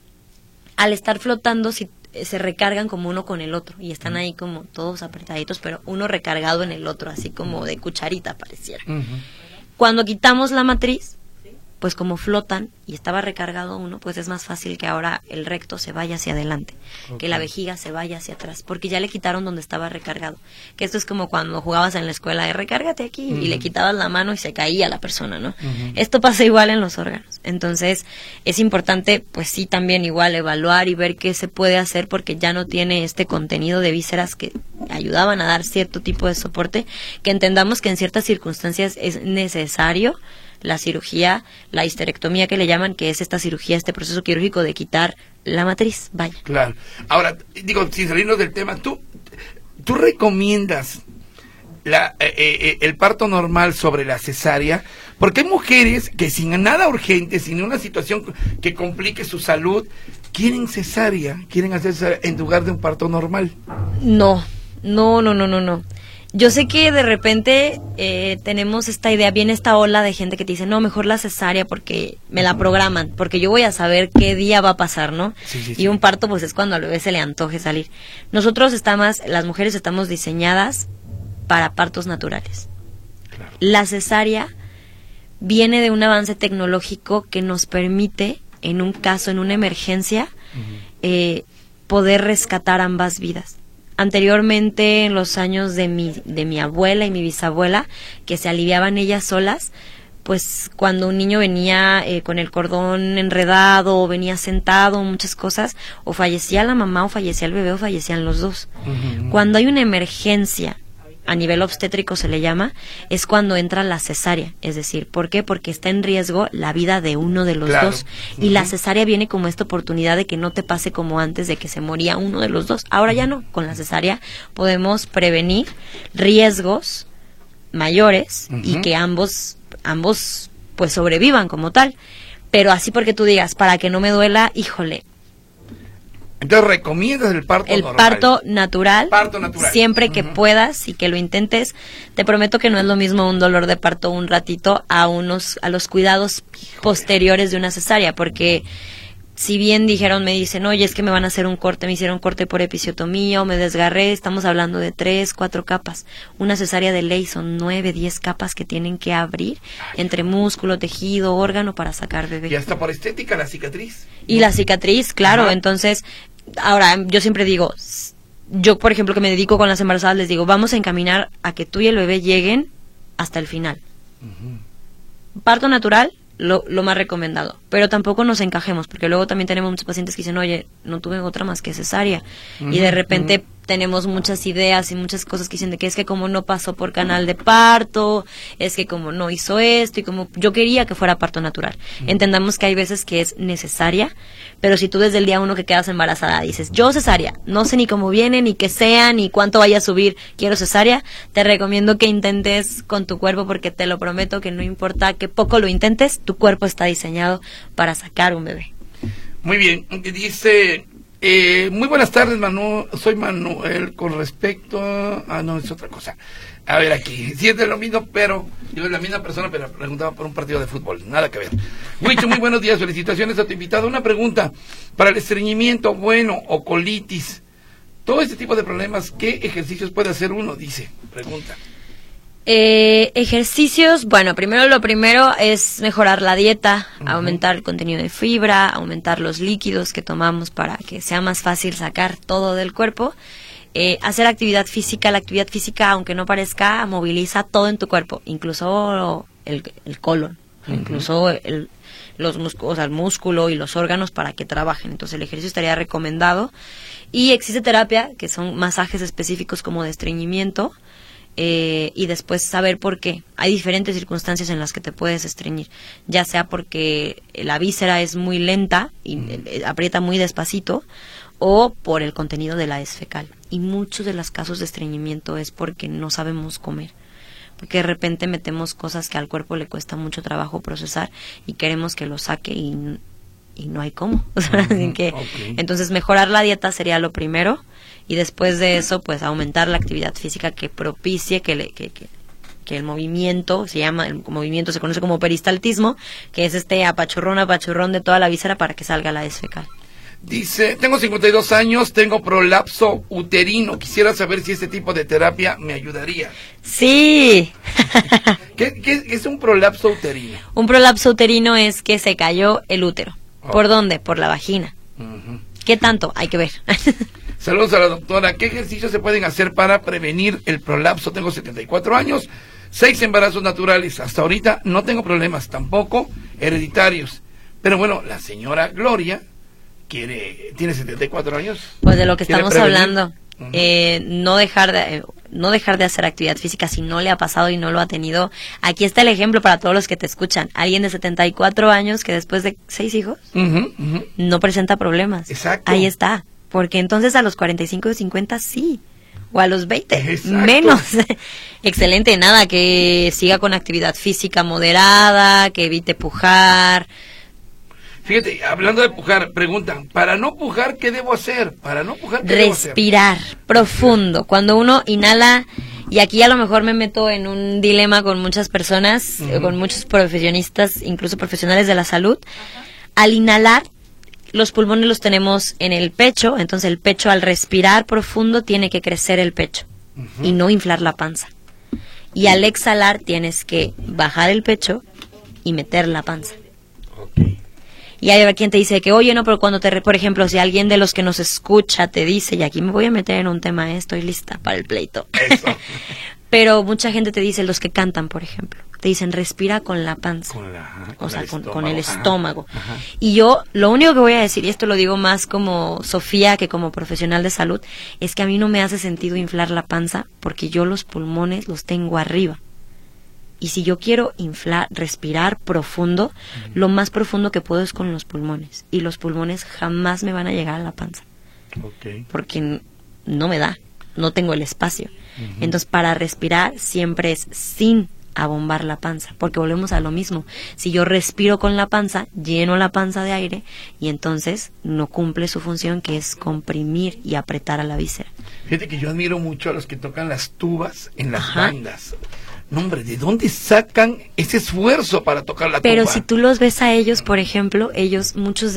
al estar flotando, si se recargan como uno con el otro y están ahí como todos apretaditos, pero uno recargado en el otro, así como de cucharita pareciera. Uh-huh. Cuando quitamos la matriz, pues como flotan y estaba recargado uno, pues es más fácil que ahora el recto se vaya hacia adelante, okay. que la vejiga se vaya hacia atrás, porque ya le quitaron donde estaba recargado. Que esto es como cuando jugabas en la escuela de recárgate aquí, uh-huh. y le quitabas la mano y se caía la persona, ¿no? Uh-huh. Esto pasa igual en los órganos. Entonces es importante, pues sí, también igual evaluar y ver qué se puede hacer, porque ya no tiene este contenido de vísceras que ayudaban a dar cierto tipo de soporte, que entendamos que en ciertas circunstancias es necesario la cirugía, la histerectomía que le llaman, que es esta cirugía, este proceso quirúrgico de quitar la matriz, vaya. Claro. Ahora, digo, sin salirnos del tema, ¿tú, tú recomiendas la, eh, eh, el parto normal sobre la cesárea? Porque hay mujeres que sin nada urgente, sin una situación que complique su salud, quieren cesárea, quieren hacer cesárea en lugar de un parto normal. No, no, no, no, no, no. Yo sé que de repente eh, tenemos esta idea, viene esta ola de gente que te dice, no, mejor la cesárea porque me la programan, porque yo voy a saber qué día va a pasar, ¿no? Sí, sí, sí. Y un parto pues es cuando al bebé se le antoje salir. Nosotros estamos, las mujeres estamos diseñadas para partos naturales. Claro. La cesárea viene de un avance tecnológico que nos permite, en un caso, en una emergencia, uh-huh. eh, poder rescatar ambas vidas. Anteriormente, en los años de mi, de mi abuela y mi bisabuela, que se aliviaban ellas solas, pues cuando un niño venía eh, con el cordón enredado, o venía sentado, muchas cosas, o fallecía la mamá, o fallecía el bebé, o fallecían los dos. Uh-huh. Cuando hay una emergencia, a nivel obstétrico se le llama, es cuando entra la cesárea. Es decir, ¿por qué? Porque está en riesgo la vida de uno de los claro. dos. Y uh-huh. la cesárea viene como esta oportunidad de que no te pase como antes, de que se moría uno de los dos. Ahora ya no. Con la cesárea podemos prevenir riesgos mayores uh-huh. y que ambos, ambos pues sobrevivan como tal. Pero así porque tú digas, para que no me duela, híjole. Entonces, ¿recomiendas el parto el normal? Parto natural, parto natural. Siempre que uh-huh. puedas y que lo intentes. Te prometo que no es lo mismo un dolor de parto un ratito a unos a los cuidados Híjole. posteriores de una cesárea, porque si bien dijeron, me dicen, oye, es que me van a hacer un corte, me hicieron corte por episiotomía o me desgarré, estamos hablando de tres, cuatro capas. Una cesárea de ley son nueve, diez capas que tienen que abrir entre músculo, tejido, órgano para sacar bebé. Y hasta por estética la cicatriz. Y la cicatriz, claro, Ajá. entonces, ahora, yo siempre digo, yo por ejemplo que me dedico con las embarazadas, les digo, vamos a encaminar a que tú y el bebé lleguen hasta el final. Uh-huh. Parto natural, Lo, lo más recomendado, pero tampoco nos encajemos, porque luego también tenemos muchos pacientes que dicen, oye, no tuve otra más que cesárea, uh-huh, y de repente uh-huh. tenemos muchas ideas y muchas cosas que dicen de que es que como no pasó por canal de parto, es que como no hizo esto, y como yo quería que fuera parto natural. Uh-huh. Entendamos que hay veces que es necesaria, pero si tú desde el día uno que quedas embarazada dices, yo cesárea, no sé ni cómo viene, ni qué sea, ni cuánto vaya a subir, quiero cesárea, te recomiendo que intentes con tu cuerpo, porque te lo prometo que no importa que poco lo intentes, tu cuerpo está diseñado para sacar un bebé. Muy bien, dice, eh, muy buenas tardes, Manu, soy Manuel, con respecto a... Ah, no, es otra cosa. A ver aquí, sí es de lo mismo, pero yo es la misma persona, pero preguntaba por un partido de fútbol, nada que ver. Wicho, muy buenos días, felicitaciones a tu invitado. Una pregunta, para el estreñimiento, bueno, o colitis, todo este tipo de problemas, ¿qué ejercicios puede hacer uno? Dice, pregunta. Eh, ejercicios, bueno, primero lo primero es mejorar la dieta, uh-huh. aumentar el contenido de fibra, aumentar los líquidos que tomamos para que sea más fácil sacar todo del cuerpo. Eh, hacer actividad física, la actividad física, aunque no parezca, moviliza todo en tu cuerpo, incluso el, el colon, uh-huh. incluso el, los músculos, o sea, el músculo y los órganos para que trabajen. Entonces el ejercicio estaría recomendado. Y existe terapia, que son masajes específicos como de estreñimiento. Eh, y después saber por qué. Hay diferentes circunstancias en las que te puedes estreñir, ya sea porque la víscera es muy lenta y eh, aprieta muy despacito, o por el contenido de la heces fecal. Y muchos de los casos de estreñimiento es porque no sabemos comer, porque de repente metemos cosas que al cuerpo le cuesta mucho trabajo procesar y queremos que lo saque y, y no hay cómo. O sea, uh-huh. que, okay. Entonces mejorar la dieta sería lo primero. Y después de eso, pues aumentar la actividad física que propicie que, le, que, que, que el movimiento, se llama, el movimiento se conoce como peristaltismo, que es este apachurrón, apachurrón de toda la víscera para que salga la heces fecal. Dice, tengo cincuenta y dos años, tengo prolapso uterino, quisiera saber si este tipo de terapia me ayudaría. Sí. ¿Qué, qué es un prolapso uterino? Un prolapso uterino es que se cayó el útero. Oh. ¿Por dónde? Por la vagina. Uh-huh. ¿Qué tanto? Hay que ver. Saludos a la doctora. ¿Qué ejercicios se pueden hacer para prevenir el prolapso? Tengo setenta y cuatro años, seis embarazos naturales. Hasta ahorita no tengo problemas, tampoco hereditarios. Pero bueno, la señora Gloria quiere, tiene setenta y cuatro años. Pues de lo que estamos prevenir? hablando, uh-huh. eh, no dejar de... Eh, no dejar de hacer actividad física si no le ha pasado y no lo ha tenido. Aquí está el ejemplo para todos los que te escuchan. Alguien de setenta y cuatro años que después de seis hijos uh-huh, uh-huh. no presenta problemas. Exacto. Ahí está. Porque entonces a los cuarenta y cinco o cincuenta sí. O a los veinte Exacto. menos. Excelente, nada, que siga con actividad física moderada, que evite pujar. Fíjate, hablando de pujar, preguntan, para no pujar, ¿qué debo hacer? Para no pujar, ¿qué debo hacer? Respirar profundo. Cuando uno inhala, y aquí a lo mejor me meto en un dilema con muchas personas, uh-huh. con muchos profesionistas, incluso profesionales de la salud. Uh-huh. Al inhalar, los pulmones los tenemos en el pecho, entonces el pecho al respirar profundo tiene que crecer el pecho uh-huh. y no inflar la panza. Y al exhalar tienes que bajar el pecho y meter la panza. Okay. Y hay quien te dice que, oye, no, pero cuando te... Re por ejemplo, si alguien de los que nos escucha te dice, y aquí me voy a meter en un tema, ¿eh? Estoy lista para el pleito. Eso. Pero mucha gente te dice, los que cantan, por ejemplo, te dicen, respira con la panza. Con la, o sea, el con, estómago. con el estómago. Ajá, ajá. Y yo, lo único que voy a decir, y esto lo digo más como Sofía que como profesional de salud, es que a mí no me hace sentido inflar la panza porque yo los pulmones los tengo arriba. Y si yo quiero inflar, respirar profundo, uh-huh. lo más profundo que puedo es con los pulmones. Y los pulmones jamás me van a llegar a la panza. Okay. Porque no me da, no tengo el espacio. Uh-huh. Entonces, para respirar siempre es sin abombar la panza. Porque volvemos a lo mismo. Si yo respiro con la panza, lleno la panza de aire y entonces no cumple su función, que es comprimir y apretar a la víscera. Fíjate que yo admiro mucho a los que tocan las tubas en las Ajá. bandas. No, hombre, ¿de dónde sacan ese esfuerzo para tocar la Pero tuba? si tú los ves a ellos, por ejemplo, ellos, muchos de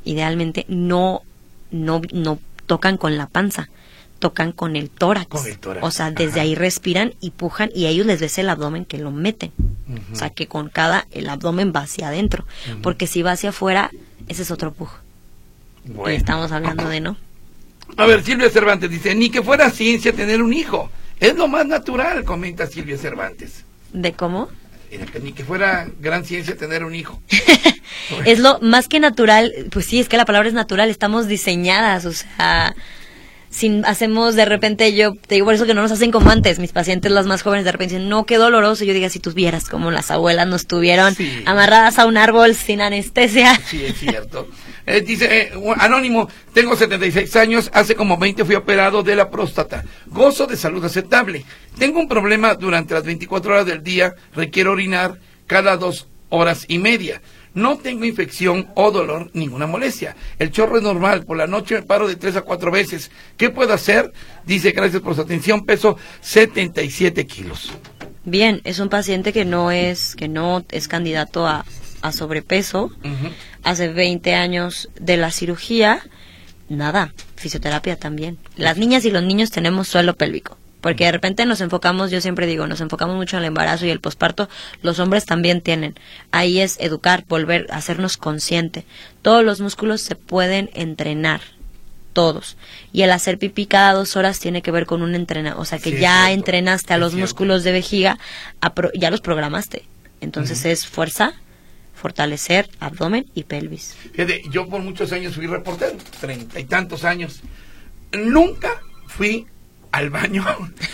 idealmente no, no, no tocan con la panza, tocan con el tórax. Con el tórax. O sea, desde Ajá. ahí respiran y pujan y a ellos les ves el abdomen que lo meten. Uh-huh. O sea, que con cada, el abdomen va hacia adentro. Uh-huh. Porque si va hacia afuera, ese es otro pujo. Bueno. Y estamos hablando de no. A ver, Silvia Cervantes dice, ni que fuera ciencia tener un hijo. Es lo más natural, comenta Silvia Cervantes. ¿De cómo? Ni que fuera gran ciencia tener un hijo. Es lo más que natural, pues sí, es que la palabra es natural, estamos diseñadas, o sea, si hacemos de repente, yo te digo por eso que no nos hacen como antes, mis pacientes las más jóvenes de repente dicen, no, qué doloroso, yo diga, si tú vieras como las abuelas nos tuvieron sí. amarradas a un árbol sin anestesia. Sí, es cierto. Eh, dice, eh, anónimo, tengo setenta y seis años, hace como veinte fui operado de la próstata, gozo de salud aceptable, tengo un problema durante las veinticuatro horas del día, requiero orinar cada dos horas y media, no tengo infección o dolor, ninguna molestia, el chorro es normal, por la noche me paro de tres a cuatro veces, ¿qué puedo hacer? Dice, gracias por su atención, peso setenta y siete kilos. Bien, es un paciente que no es, que no es candidato a a sobrepeso, uh-huh. hace veinte años de la cirugía, nada, fisioterapia también. Las niñas y los niños tenemos suelo pélvico, porque de repente nos enfocamos, yo siempre digo, nos enfocamos mucho en el embarazo y el posparto, los hombres también tienen. Ahí es educar, volver a hacernos consciente. Todos los músculos se pueden entrenar, todos. Y el hacer pipí cada dos horas tiene que ver con un entrenamiento, o sea que sí, ya entrenaste a los músculos de vejiga, a pro, ya los programaste. Entonces uh-huh. es fuerza, fortalecer abdomen y pelvis. Fíjate, yo por muchos años fui reportero, treinta y tantos años. Nunca fui al baño.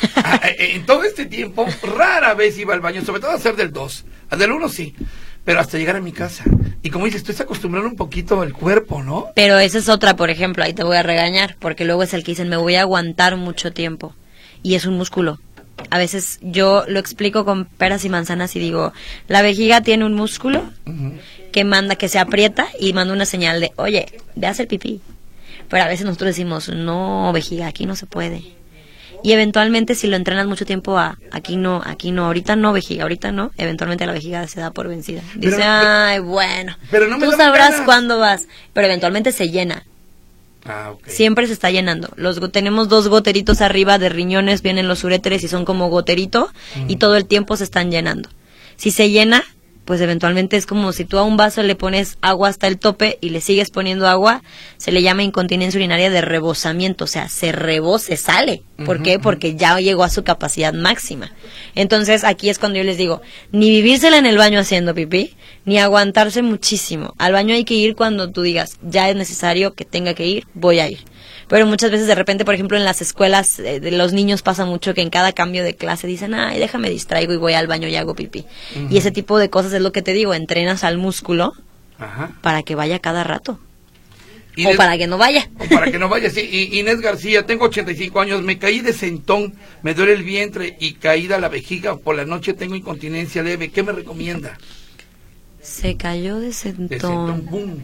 En todo este tiempo, rara vez iba al baño, sobre todo a hacer del dos. Al del uno sí, pero hasta llegar a mi casa. Y como dices, tú estás acostumbrando un poquito el cuerpo, ¿no? Pero esa es otra, por ejemplo, ahí te voy a regañar, porque luego es el que dicen, me voy a aguantar mucho tiempo. Y es un músculo. A veces yo lo explico con peras y manzanas y digo, la vejiga tiene un músculo uh-huh. que manda, que se aprieta y manda una señal de, oye, ve a hacer pipí. Pero a veces nosotros decimos, no, vejiga, aquí no se puede. Y eventualmente si lo entrenas mucho tiempo a, aquí no, aquí no, ahorita no vejiga, ahorita no, eventualmente la vejiga se da por vencida. Dice, pero, ay, bueno, pero no me tú sabrás ganas. Cuándo vas, pero eventualmente se llena. Ah, okay. Siempre se está llenando. Los tenemos dos goteritos arriba de riñones, vienen los uréteres y son como goterito mm. y todo el tiempo se están llenando. Si se llena, pues eventualmente es como si tú a un vaso le pones agua hasta el tope y le sigues poniendo agua, se le llama incontinencia urinaria de rebosamiento, o sea, se rebose, sale. ¿Por uh-huh, qué? Uh-huh. Porque ya llegó a su capacidad máxima. Entonces aquí es cuando yo les digo, ni vivírsela en el baño haciendo pipí, ni aguantarse muchísimo. Al baño hay que ir cuando tú digas, ya es necesario que tenga que ir, voy a ir. Pero muchas veces de repente, por ejemplo, en las escuelas eh, de los niños pasa mucho que en cada cambio de clase dicen, ay, déjame distraigo y voy al baño y hago pipí. Uh-huh. Y ese tipo de cosas es lo que te digo, entrenas al músculo Ajá. para que vaya cada rato. O de, para que no vaya. O para que no vaya, sí. Y, Inés García, tengo ochenta y cinco años, me caí de sentón, me duele el vientre y caída la vejiga, por la noche tengo incontinencia leve, ¿qué me recomienda? Se cayó de sentón. De sentón, boom.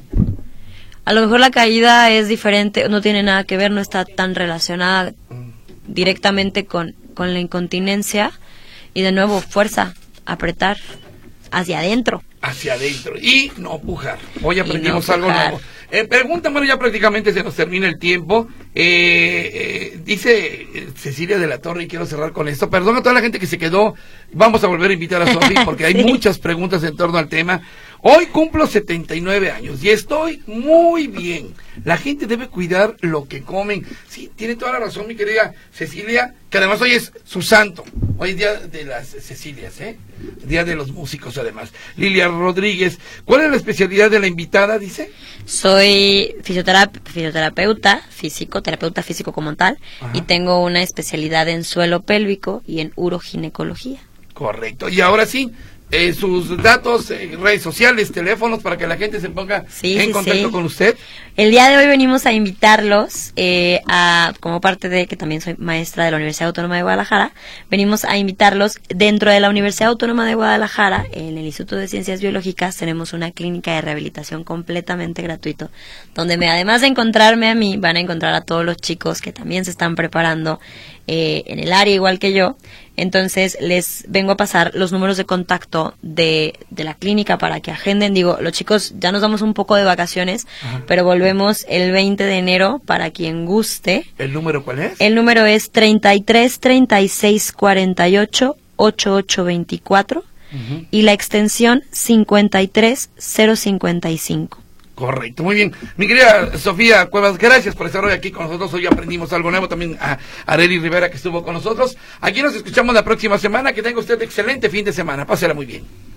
A lo mejor la caída es diferente, no tiene nada que ver, no está tan relacionada directamente con, con la incontinencia. Y de nuevo, fuerza, apretar hacia adentro. Hacia adentro. Y no pujar. Hoy aprendimos no algo nuevo. Eh, pregunta, bueno, ya prácticamente se nos termina el tiempo. Eh, eh, dice Cecilia de la Torre, y quiero cerrar con esto. Perdón a toda la gente que se quedó. Vamos a volver a invitar a Sofi porque hay sí. muchas preguntas en torno al tema. Hoy cumplo setenta y nueve años y estoy muy bien. La gente debe cuidar lo que comen. Sí, tiene toda la razón, mi querida Cecilia, que además hoy es su santo. Hoy es día de las Cecilias, ¿eh? Día de los músicos, además. Lilia Rodríguez, ¿cuál es la especialidad de la invitada, dice? Soy fisioterap- fisioterapeuta, físico, terapeuta físico como tal, Ajá. y tengo una especialidad en suelo pélvico y en uroginecología. Correcto. Y ahora sí, eh, sus datos, eh, redes sociales, teléfonos, para que la gente se ponga sí, en sí, contacto sí. con usted. El día de hoy venimos a invitarlos, eh, a, como parte de que también soy maestra de la Universidad Autónoma de Guadalajara, venimos a invitarlos dentro de la Universidad Autónoma de Guadalajara, en el Instituto de Ciencias Biológicas, tenemos una clínica de rehabilitación completamente gratuito, donde me, además de encontrarme a mí, van a encontrar a todos los chicos que también se están preparando eh, en el área igual que yo. Entonces les vengo a pasar los números de contacto de, de la clínica para que agenden. Digo, los chicos ya nos damos un poco de vacaciones, ajá, pero volvemos el veinte de enero para quien guste. ¿El número cuál es? El número es treinta y tres, treinta y seis, cuarenta y ocho, ochenta y ocho veinticuatro, uh-huh, y la extensión cincuenta y tres cero cincuenta y cinco. Correcto, muy bien. Mi querida Sofía Cuevas, gracias por estar hoy aquí con nosotros. Hoy aprendimos algo nuevo, también a Arely Rivera que estuvo con nosotros. Aquí nos escuchamos la próxima semana. Que tenga usted excelente fin de semana. Pásela muy bien.